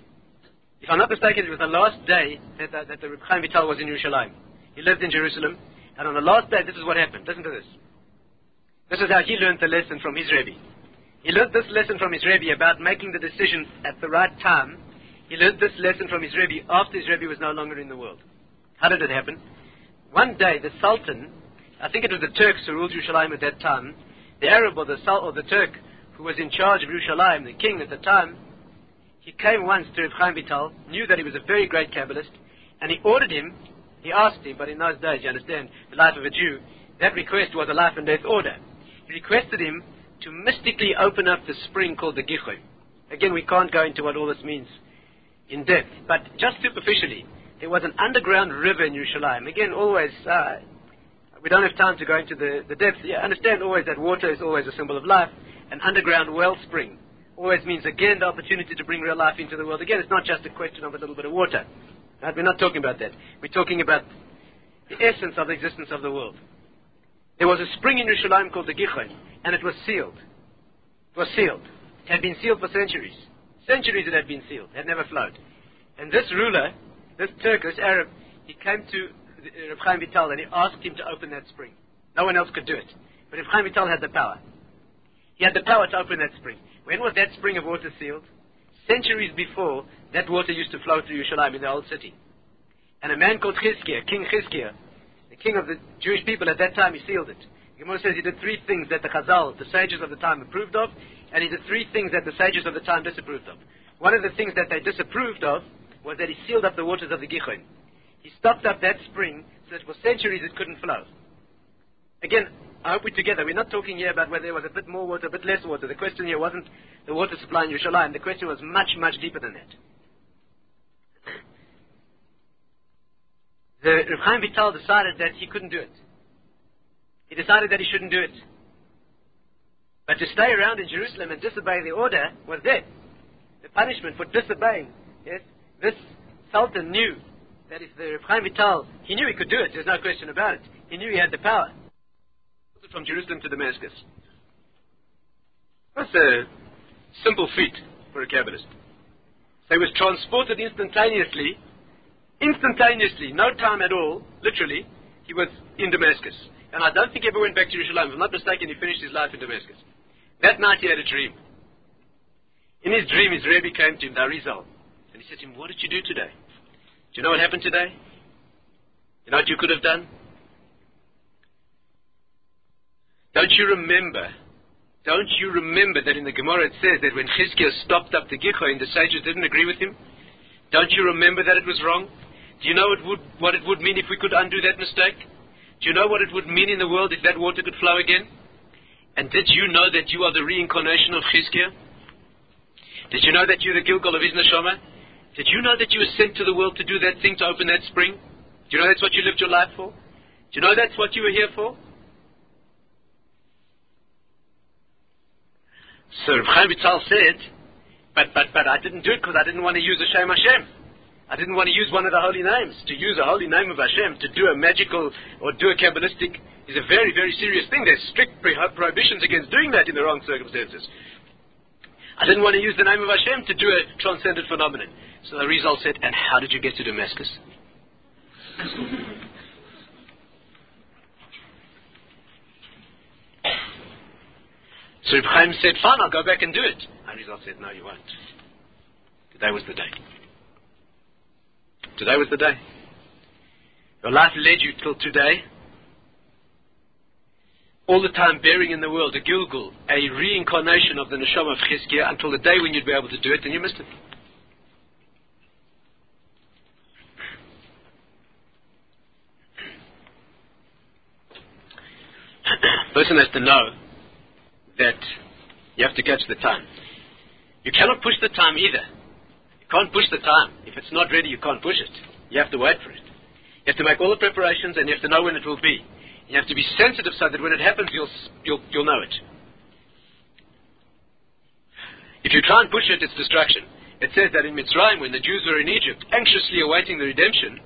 Speaker 1: If I'm not mistaken, it was the last day that the Reb Chaim Vital was in Yerushalayim. He lived in Jerusalem, and on the last day, this is what happened. Listen to this. This is how he learned the lesson from his Rebbe. He learned this lesson from his Rebbe about making the decision at the right time. He learned this lesson from his Rebbe after his Rebbe was no longer in the world. How did it happen? One day, the Sultan, I think it was the Turks who ruled Yerushalayim at that time, the Arab or the Turk who was in charge of Yerushalayim, the king at the time, he came once to Reb Chaim Vital, knew that he was a very great Kabbalist, and he asked him, but in those days, you understand, the life of a Jew, that request was a life and death order. He requested him to mystically open up the spring called the Gichon. Again, we can't go into what all this means in depth, but just superficially, there was an underground river in Yerushalayim. Again, always, we don't have time to go into the depth. You understand always that water is always a symbol of life. An underground wellspring always means, again, the opportunity to bring real life into the world. Again, it's not just a question of a little bit of water. Right? We're not talking about that. We're talking about the essence of the existence of the world. There was a spring in Yerushalayim called the Gichon, and it was sealed. It was sealed. It had been sealed for centuries. Centuries it had been sealed. It had never flowed. And this ruler, this Turk, this Arab, he came to Reb Chaim Vital and he asked him to open that spring. No one else could do it. But Reb Chaim Vital had the power. He had the power to open that spring. When was that spring of water sealed? Centuries before, that water used to flow through Yerushalayim in the old city. And a man called Chizkiah, King Chizkiah, the king of the Jewish people at that time, he sealed it. Gemara says he did 3 things that the Chazal, the sages of the time, approved of, and he did 3 things that the sages of the time disapproved of. One of the things that they disapproved of was that he sealed up the waters of the Gichon. He stopped up that spring so that for centuries it couldn't flow. Again, I hope we're together. We're not talking here about whether there was a bit more water, a bit less water. The question here wasn't the water supply in Yerushalayim. The question was much, much deeper than that. The Reb Chaim Vital decided that he couldn't do it. He decided that he shouldn't do it. But to stay around in Jerusalem and disobey the order was death. The punishment for disobeying, yes, this Sultan knew that if the Reb Chaim Vital, he knew he could do it, there's no question about it. He knew he had the power. From Jerusalem to Damascus. That's a simple feat for a Kabbalist. So he was transported instantaneously, no time at all, literally, he was in Damascus. And I don't think he ever went back to Jerusalem. If I'm not mistaken, he finished his life in Damascus. That night he had a dream. In his dream, his Rebbe came to him, the Arizal, and he said to him, what did you do today? Do you know what happened today? You know what you could have done? Don't you remember that in the Gemara it says that when Chizkiah stopped up the Gicha and the sages didn't agree with him? Don't you remember that it was wrong? Do you know what it would mean if we could undo that mistake? Do you know what it would mean in the world if that water could flow again? And did you know that you are the reincarnation of Chizkiah? Did you know that you're the Gilgal of his neshama? Did you know that you were sent to the world to do that thing, to open that spring? Do you know that's what you lived your life for? Do you know that's what you were here for? So Reb Chaim Vital said, but I didn't do it because I didn't want to use a Shem Hashem. I didn't want to use one of the holy names. To use a holy name of Hashem, to do a magical or do a Kabbalistic is a very, very serious thing. There's strict prohibitions against doing that in the wrong circumstances. I didn't want to use the name of Hashem to do a transcendent phenomenon. So the result said, and how did you get to Damascus? So Reb Chaim said, fine, I'll go back and do it. And Rizal said, no, you won't. Today was the day. Today was the day. Your life led you till today. All the time bearing in the world a Gilgul, a reincarnation of the Neshama of Chizkiah, until the day when you'd be able to do it, and you missed it. Person has to know that you have to catch the time. You cannot push the time either. You can't push the time. If it's not ready, you can't push it. You have to wait for it. You have to make all the preparations, and you have to know when it will be. You have to be sensitive so that when it happens, you'll know it. If you try and push it, it's destruction. It says that in Mitzrayim, when the Jews were in Egypt, anxiously awaiting the redemption,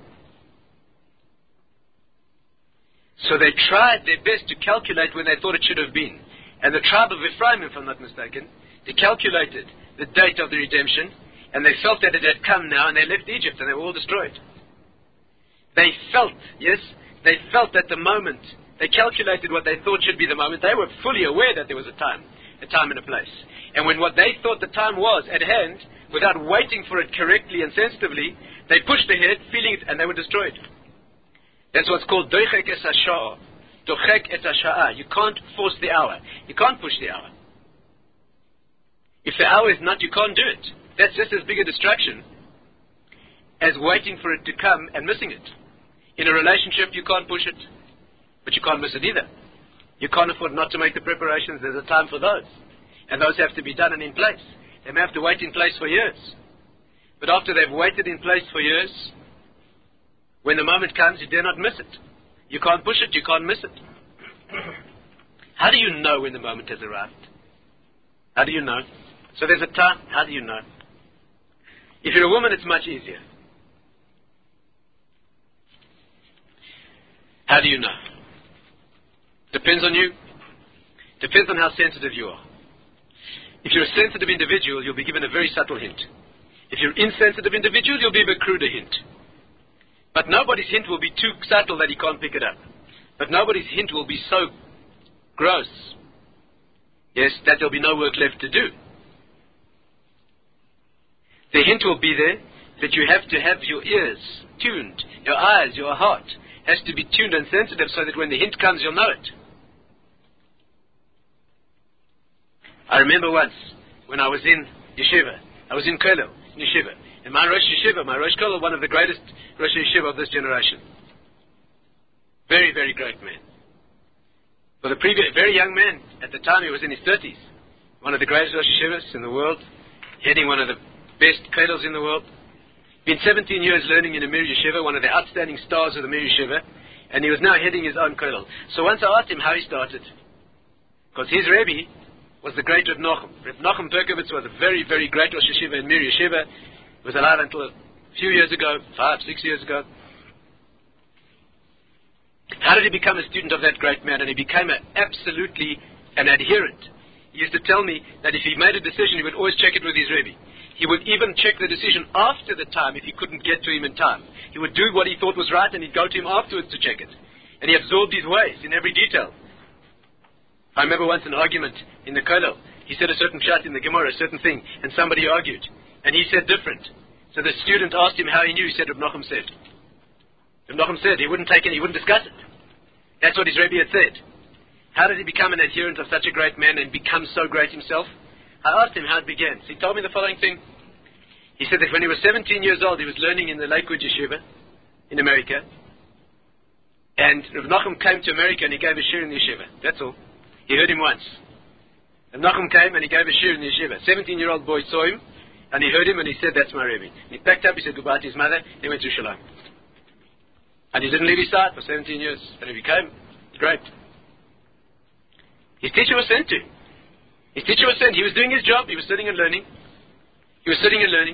Speaker 1: so they tried their best to calculate when they thought it should have been. And the tribe of Ephraim, if I'm not mistaken, they calculated the date of the redemption, and they felt that it had come now, and they left Egypt, and they were all destroyed. They felt at the moment, they calculated what they thought should be the moment. They were fully aware that there was a time and a place. And when what they thought the time was at hand, without waiting for it correctly and sensitively, they pushed ahead, feeling it, and they were destroyed. That's what's called dochek es hasha'ah. Dochek et hasha'ah. You can't force the hour. You can't push the hour. If the hour is not, you can't do it. That's just as big a distraction as waiting for it to come and missing it. In a relationship, you can't push it, but you can't miss it either. You can't afford not to make the preparations. There's a time for those. And those have to be done and in place. They may have to wait in place for years. But after they've waited in place for years, when the moment comes, you dare not miss it. You can't push it, you can't miss it. How do you know when the moment has arrived? How do you know? So there's a time, how do you know? If you're a woman, it's much easier. How do you know? Depends on you. Depends on how sensitive you are. If you're a sensitive individual, you'll be given a very subtle hint. If you're an insensitive individual, you'll be given a cruder hint. But nobody's hint will be too subtle that he can't pick it up. But nobody's hint will be so gross, yes, that there'll be no work left to do. The hint will be there that you have to have your ears tuned, your eyes, your heart has to be tuned and sensitive so that when the hint comes, you'll know it. I remember once when I was in yeshiva, I was in Kollel, in yeshiva, and my Rosh Yeshiva, my Rosh Kollel, one of the greatest Rosh Yeshiva of this generation. Very, very great man. For the previous, very young man, at the time he was in his 30s, one of the greatest Rosh Yeshivas in the world, heading one of the best Kollels in the world. Been 17 years learning in a Mir Yeshiva, one of the outstanding stars of the Mir Yeshiva, and he was now heading his own Kollel. So once I asked him how he started, because his Rebbe was the great Reb Nachum. Reb Nachum Berkovitz was a very, very great Rosh Yeshiva in Mir Yeshiva. He was alive until a few years ago, 5, 6 years ago. How did he become a student of that great man? And he became absolutely an adherent. He used to tell me that if he made a decision, he would always check it with his Rebbe. He would even check the decision after the time if he couldn't get to him in time. He would do what he thought was right, and he'd go to him afterwards to check it. And he absorbed his ways in every detail. I remember once an argument in the Kollel. He said a certain pshat in the Gemara, a certain thing, and somebody argued. And he said different. So the student asked him how he knew. He said, Reb Nachum said. Reb Nachum said he wouldn't take it, he wouldn't discuss it. That's what his Rebbe had said. How did he become an adherent of such a great man and become so great himself? I asked him how it began. So he told me the following thing. He said that when he was 17 years old, he was learning in the Lakewood Yeshiva in America. And Reb Nachum came to America and he gave a shir in the yeshiva. That's all. He heard him once. Reb Nachum came and he gave a shir in the yeshiva. 17-year-old boy saw him and he heard him and he said, that's my Rebbe. And he packed up, he said goodbye to his mother, and he went to Shalom. And he didn't leave his side for 17 years. And he became great. His teacher was sent to him. His teacher was sent. He was doing his job. He was sitting and learning. He was sitting and learning.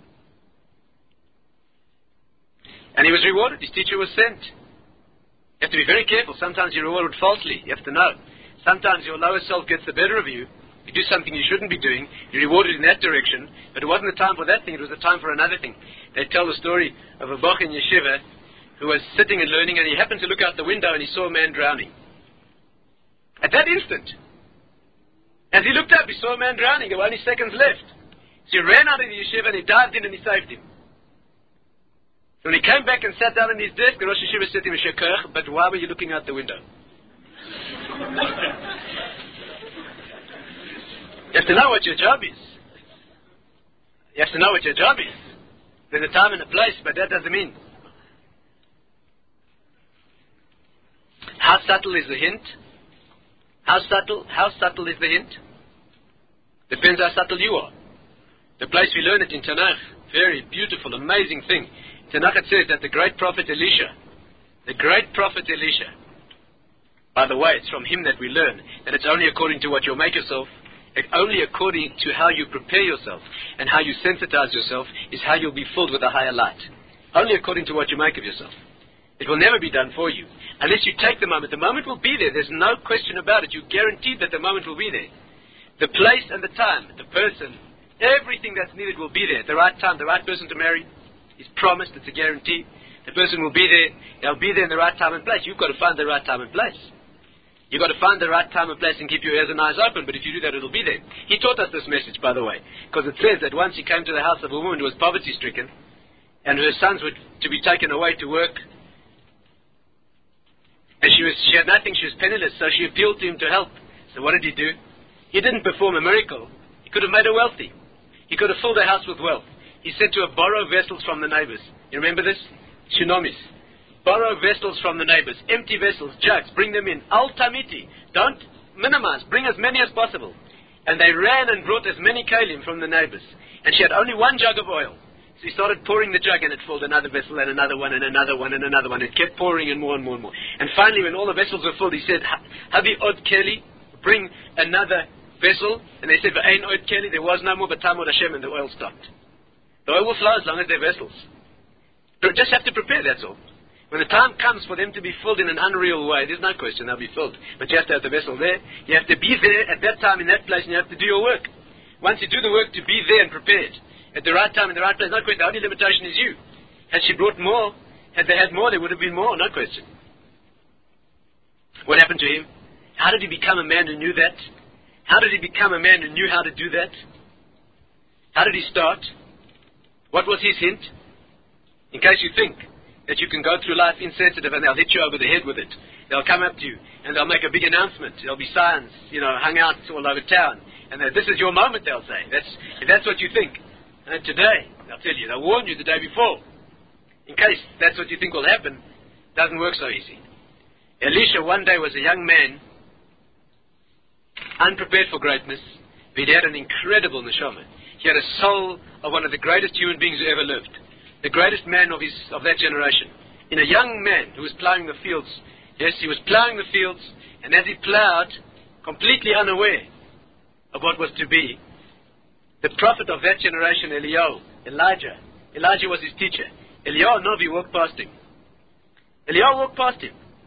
Speaker 1: And he was rewarded. His teacher was sent. You have to be very careful. Sometimes you're rewarded falsely. You have to know. Sometimes your lower self gets the better of you. You do something you shouldn't be doing. You're rewarded in that direction. But it wasn't the time for that thing. It was the time for another thing. They tell the story of a Bach in Yeshiva who was sitting and learning, and he happened to look out the window and he saw a man drowning. At that instant, as he looked up, he saw a man drowning. There were only seconds left. So he ran out of the yeshiva and he dived in and he saved him. So when he came back and sat down in his desk, the Rosh Yeshiva said to him, "Shekoach, but why were you looking out the window?" You have to know what your job is. You have to know what your job is. There's a time and a place, but that doesn't mean. How subtle is the hint? How subtle is the hint? Depends how subtle you are. The place we learn it in Tanakh, very beautiful, amazing thing. Tanakh it says that the great prophet Elisha, by the way, it's from him that we learn that it's only according to what you make yourself, only according to how you prepare yourself and how you sensitize yourself is how you'll be filled with a higher light. Only according to what you make of yourself. It will never be done for you. Unless you take the moment. The moment will be there. There's no question about it. You're guaranteed that the moment will be there. The place and the time, the person, everything that's needed will be there. At the right time, the right person to marry is promised. It's a guarantee. The person will be there. They'll be there in the right time and place. You've got to find the right time and place. You've got to find the right time and place and keep your ears and eyes open. But if you do that, it'll be there. He taught us this message, by the way. Because it says that once he came to the house of a woman who was poverty-stricken and her sons were to be taken away to work. And she had nothing, she was penniless, so she appealed to him to help. So what did he do? He didn't perform a miracle. He could have made her wealthy. He could have filled her house with wealth. He said to her, borrow vessels from the neighbors. You remember this? Shunomis. Borrow vessels from the neighbors. Empty vessels, jugs, bring them in. Al tamiti. Don't minimize. Bring as many as possible. And they ran and brought as many kalim from the neighbors. And she had only one jug of oil. So he started pouring the jug and it filled another vessel and another one and another one and another one. It kept pouring and more and more and more. And finally, when all the vessels were filled, he said, Habi od keli, bring another vessel. And they said, V'ain od keli, there was no more but Tamod Hashem, and the oil stopped. The oil will flow as long as they're vessels. But just have to prepare, that's all. When the time comes for them to be filled in an unreal way, there's no question they'll be filled. But you have to have the vessel there. You have to be there at that time in that place, and you have to do your work. Once you do the work, to be there and prepared. At the right time, in the right place, no question. The only limitation is you. Had she brought more, had they had more, there would have been more, no question. What happened to him? How did he become a man who knew that? How did he become a man who knew how to do that? How did he start? What was his hint? In case you think that you can go through life insensitive and they'll hit you over the head with it. They'll come up to you and they'll make a big announcement. There'll be signs, hung out all over town. And this is your moment, they'll say. If that's what you think. And today, they'll tell you, they'll warn you the day before. In case that's what you think will happen, it doesn't work so easy. Elisha one day was a young man, unprepared for greatness, but he had an incredible neshama. He had a soul of one of the greatest human beings who ever lived. The greatest man of that generation. In a young man who was plowing the fields. Yes, he was plowing the fields, and as he plowed, completely unaware of what was to be, the prophet of that generation, Elijah was his teacher. Eliyahu Novi walked past him. Eliyahu walked past him.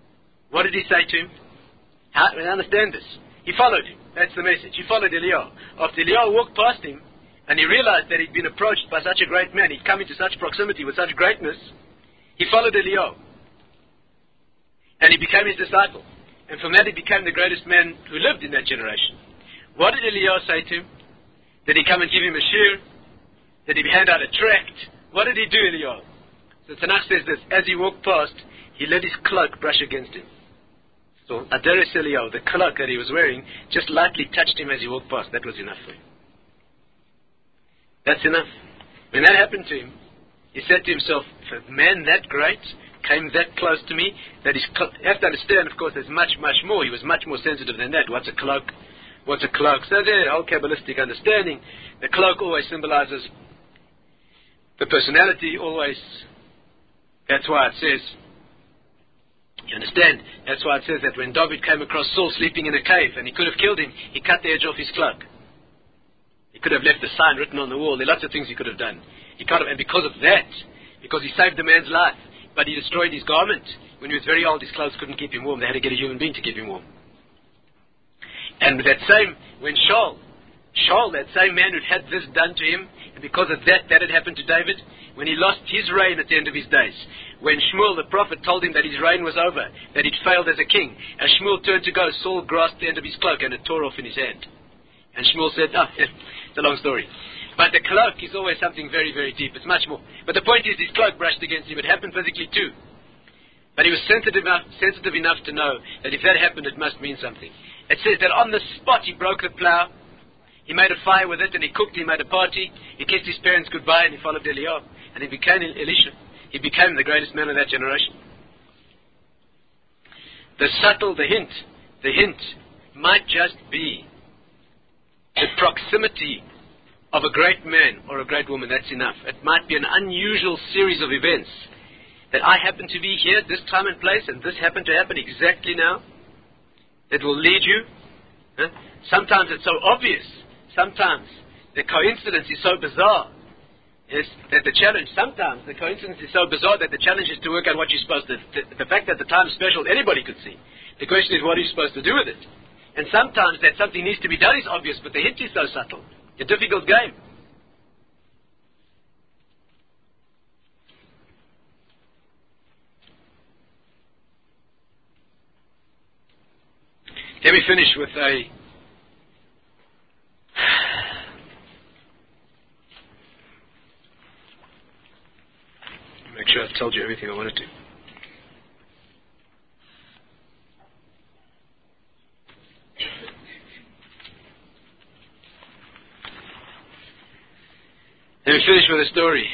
Speaker 1: What did he say to him? I understand this. He followed him. That's the message. He followed Eliyahu. After Eliyahu walked past him, and he realized that he'd been approached by such a great man, he'd come into such proximity with such greatness, he followed Eliyahu. And he became his disciple. And from that he became the greatest man who lived in that generation. What did Eliyahu say to him? Did he come and give him a shear? Did he hand out a tract? What did he do, Eliyahu? So Tanakh says this, as he walked past, he let his cloak brush against him. So Adaris Eliyahu, the cloak that he was wearing, just lightly touched him as he walked past. That was enough for him. That's enough. When that happened to him, he said to himself, if a man that great came that close to me, that is, you have to understand, of course, there's much, much more. He was much more sensitive than that. What's a cloak? What's a cloak? So there's a whole Kabbalistic understanding. The cloak always symbolizes the personality, always. That's why it says, you understand? That's why it says that when David came across Saul sleeping in a cave and he could have killed him, he cut the edge off his cloak. He could have left a sign written on the wall. There are lots of things he could have done. He can't have, and because of that, because he saved the man's life, but he destroyed his garment. When he was very old, his clothes couldn't keep him warm. They had to get a human being to keep him warm. And that same, when Shaul, that same man who'd had this done to him, and because of that had happened to David, when he lost his reign at the end of his days, when Shmuel the prophet told him that his reign was over, that he'd failed as a king, as Shmuel turned to go, Saul grasped the end of his cloak and it tore off in his hand. And Shmuel said, it's a long story. But the cloak is always something very, very deep. It's much more. But the point is, his cloak brushed against him. It happened physically too. But he was sensitive enough to know that if that happened, it must mean something. It says that on the spot he broke the plow, he made a fire with it, and he cooked, he made a party, he kissed his parents goodbye, and he followed Eliyahu. And he became Elisha. He became the greatest man of that generation. The hint might just be the proximity of a great man or a great woman. That's enough. It might be an unusual series of events that I happen to be here at this time and place, and this happened to happen exactly now, that will lead you. Sometimes it's so obvious. Sometimes the coincidence is so bizarre. Yes, that the challenge, sometimes the coincidence is so bizarre that the challenge is to work out what you're supposed to, the fact that the time is special, anybody could see. The question is, what are you supposed to do with it? And sometimes that something needs to be done is obvious, but the hint is so subtle. A difficult game. Let me finish with a make sure I've told you everything I wanted to. Let me finish with a story.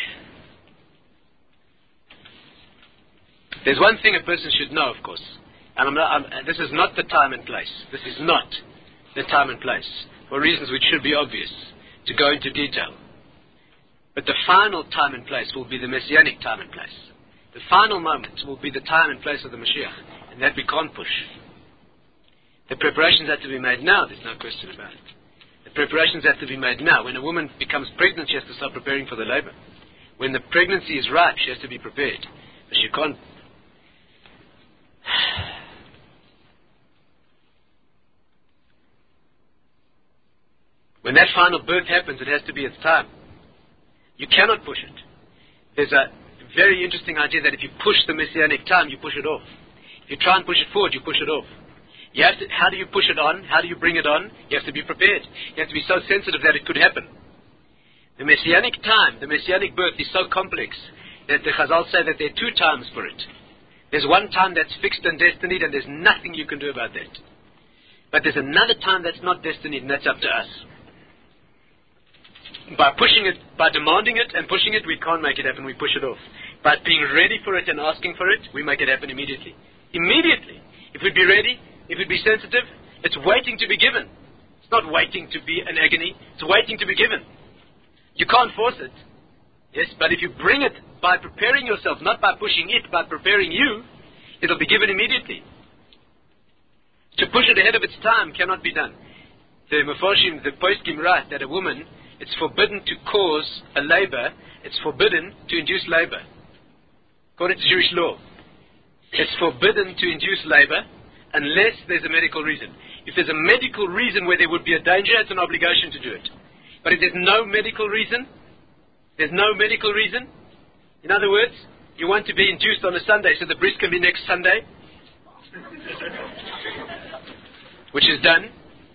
Speaker 1: There's one thing a person should know, of course. And this is not the time and place. This is not the time and place, for reasons which should be obvious, to go into detail. But the final time and place will be the Messianic time and place. The final moment will be the time and place of the Mashiach, and that we can't push. The preparations have to be made now, there's no question about it. The preparations have to be made now. When a woman becomes pregnant, she has to start preparing for the labor. When the pregnancy is ripe, she has to be prepared. But she can't. When that final birth happens, it has to be its time. You cannot push it. There's a very interesting idea that if you push the Messianic time, you push it off. If you try and push it forward, you push it off. You have to, how do you push it on? How do you bring it on? You have to be prepared. You have to be so sensitive that it could happen. The Messianic time, the Messianic birth is so complex that the Chazal say that there are two times for it. There's one time that's fixed and destined, and there's nothing you can do about that. But there's another time that's not destined, and that's up to us. By pushing it, by demanding it and pushing it, we can't make it happen, we push it off. By being ready for it and asking for it, we make it happen immediately. Immediately. If we'd be ready, if we'd be sensitive, it's waiting to be given. It's not waiting to be an agony, it's waiting to be given. You can't force it. Yes, but if you bring it by preparing yourself, not by pushing it, but preparing you, it'll be given immediately. To push it ahead of its time cannot be done. The Mefarshim, the Poskim write that a woman, it's forbidden to cause a labor, it's forbidden to induce labor, according to Jewish law. It's forbidden to induce labor unless there's a medical reason. If there's a medical reason where there would be a danger, it's an obligation to do it. But if there's no medical reason, in other words, you want to be induced on a Sunday so the bris can be next Sunday, which is done,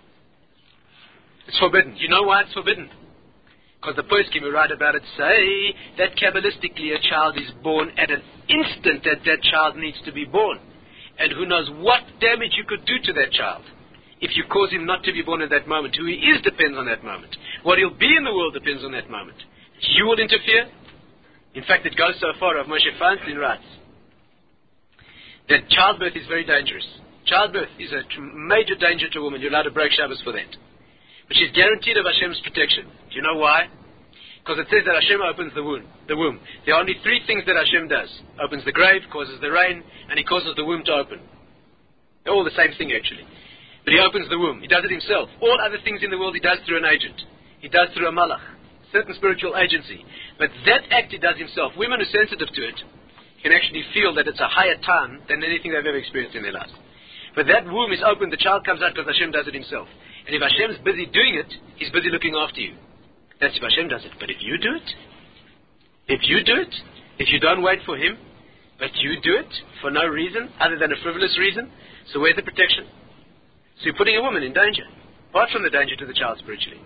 Speaker 1: it's forbidden. You know why it's forbidden? Because the poskim who write about it say that Kabbalistically a child is born at an instant that child needs to be born. And who knows what damage you could do to that child if you cause him not to be born at that moment. Who he is depends on that moment. What he'll be in the world depends on that moment. You will interfere. In fact, it goes so far, Rav Moshe Feinstein writes that childbirth is very dangerous. Childbirth is a major danger to a woman. You're allowed to break Shabbos for that. But she's guaranteed of Hashem's protection. Do you know why? Because it says that Hashem opens the womb. There are only three things that Hashem does. Opens the grave, causes the rain, and He causes the womb to open. They're all the same thing actually. But He opens the womb. He does it Himself. All other things in the world He does through an agent. He does through a malach. Certain spiritual agency. But that act He does Himself. Women who are sensitive to it can actually feel that it's a higher time than anything they've ever experienced in their lives. But that womb is open, the child comes out because Hashem does it Himself. And if Hashem's busy doing it, He's busy looking after you. That's if Hashem does it. But if you do it, if you don't wait for Him, but you do it for no reason other than a frivolous reason, so where's the protection? So you're putting a woman in danger, apart from the danger to the child spiritually.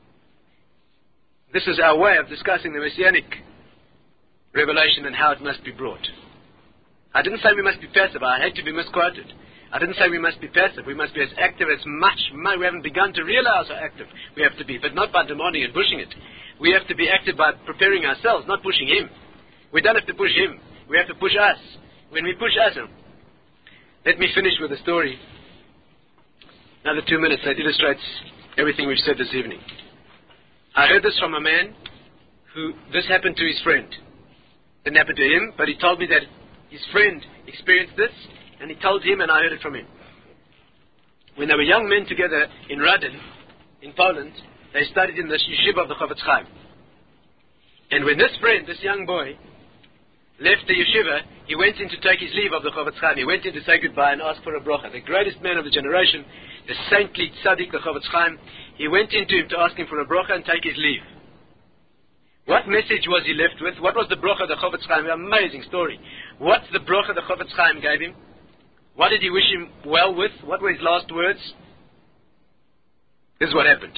Speaker 1: This is our way of discussing the Messianic revelation and how it must be brought. I didn't say we must be passive. I hate to be misquoted. I didn't say we must be passive. We must be as active as much. We haven't begun to realize how active we have to be, but not by demanding and pushing it. We have to be active by preparing ourselves, not pushing Him. We don't have to push Him. We have to push us. When we push us, let me finish with a story. Another 2 minutes that illustrates everything we've said this evening. I heard this from a man who, this happened to his friend. Didn't happen to him, but he told me that his friend experienced this, and he told him, and I heard it from him. When they were young men together in Radin, in Poland, they studied in the yeshiva of the Chofetz Chaim. And when this friend, this young boy, left the yeshiva, he went in to take his leave of the Chofetz Chaim. He went in to say goodbye and ask for a bracha. The greatest man of the generation, the saintly tzaddik, the Chofetz Chaim, he went into him to ask him for a bracha and take his leave. What message was he left with? What was the bracha of the Chofetz Chaim? Amazing story. What's the bracha the Chofetz Chaim gave him? What did he wish him well with? What were his last words? This is what happened.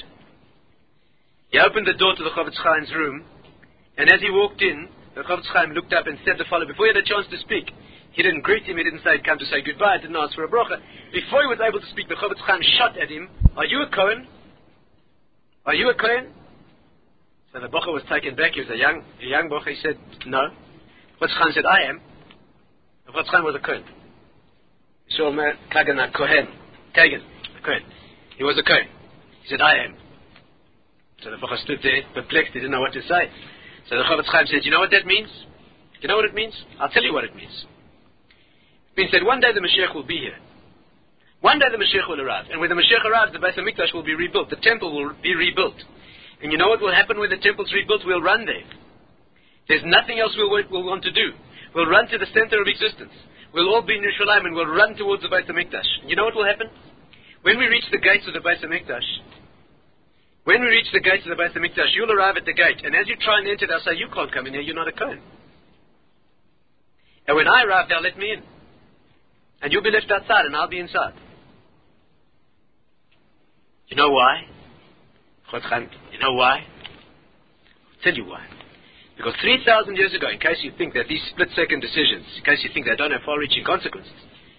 Speaker 1: He opened the door to the Chofetz Chaim's room, and as he walked in, the Chofetz Chaim looked up and said the following. Before he had a chance to speak, he didn't greet him, he didn't say come to say goodbye, didn't ask for a bracha. Before he was able to speak, the Chofetz Chaim shot at him, "Are you a Kohen? Are you a Kohen?" So the bracha was taken back. He was a young bracha. He said, "No." The Chofetz Chaim said, "I am." The Chofetz Chaim was a Kohen. Shomer Kagan a Kohen. Kagan, a Kohen. He was a Kohen. He said, "I am." So the bracha stood there, perplexed. He didn't know what to say. So the Chofetz Chaim said, "You know what that means? You know what it means? I'll tell you what it means. It means that one day the Mashiach will be here. One day the Mashiach will arrive. And when the Mashiach arrives, the Beis HaMikdash will be rebuilt. The temple will be rebuilt. And you know what will happen when the temple's rebuilt? We'll run there. There's nothing else we'll want to do. We'll run to the center of existence. We'll all be in Yerushalayim and we'll run towards the Beis HaMikdash. And you know what will happen? When we reach the gates of the Beis HaMikdash, you'll arrive at the gate. And as you try and enter, they'll say, "You can't come in here, you're not a Kohen." And when I arrive, they'll let me in. And you'll be left outside and I'll be inside. You know why? You know why? I'll tell you why. Because 3,000 years ago, in case you think that these split-second decisions, in case you think they don't have far-reaching consequences,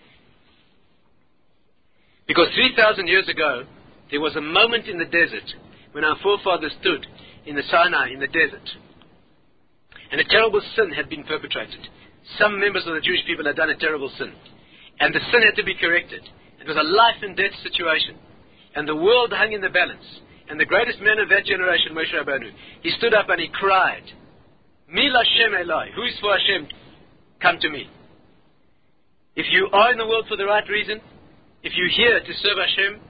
Speaker 1: because 3,000 years ago, there was a moment in the desert when our forefathers stood in the Sinai, in the desert, and a terrible sin had been perpetrated. Some members of the Jewish people had done a terrible sin, and the sin had to be corrected. It was a life-and-death situation, and the world hung in the balance. And the greatest man of that generation, Moshe Rabbeinu, he stood up and he cried, "Mi Lashem Eloi, who is for Hashem? Come to me." If you are in the world for the right reason, if you're here to serve Hashem,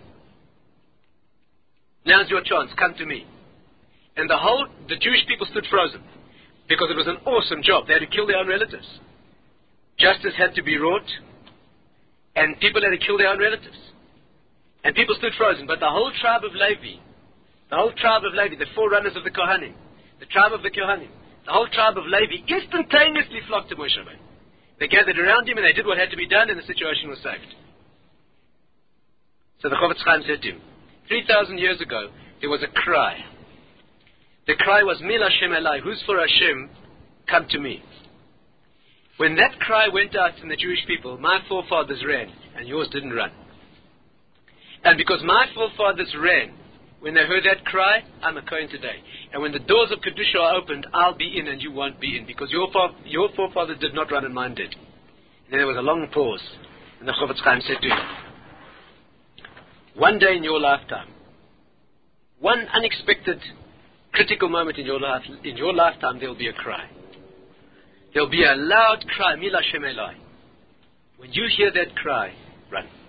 Speaker 1: now's your chance, come to me. And the Jewish people stood frozen, because it was an awesome job. They had to kill their own relatives. justice had to be wrought, and people had to kill their own relatives. And people stood frozen. But the whole tribe of Levi, the forerunners of the Kohanim, the tribe of the Kohanim, the whole tribe of Levi instantaneously flocked to Moshe Rabbeinu. They gathered around him and they did what had to be done, and the situation was saved. So the Chofetz Chaim said to him, 3,000 years ago, there was a cry. The cry was, Mil Hashem Elai, who's for Hashem, come to me. When that cry went out from the Jewish people, my forefathers ran, and yours didn't run. And because my forefathers ran, when they heard that cry, I'm a Kohen today. And when the doors of Kedusha are opened, I'll be in and you won't be in, because your forefathers did not run and mine did. And then there was a long pause, and the Chofetz Chaim said to him, one day in your lifetime, one unexpected, critical moment in your lifetime, there will be a cry. There will be a loud cry, Mil Hashem Elai. When you hear that cry, run.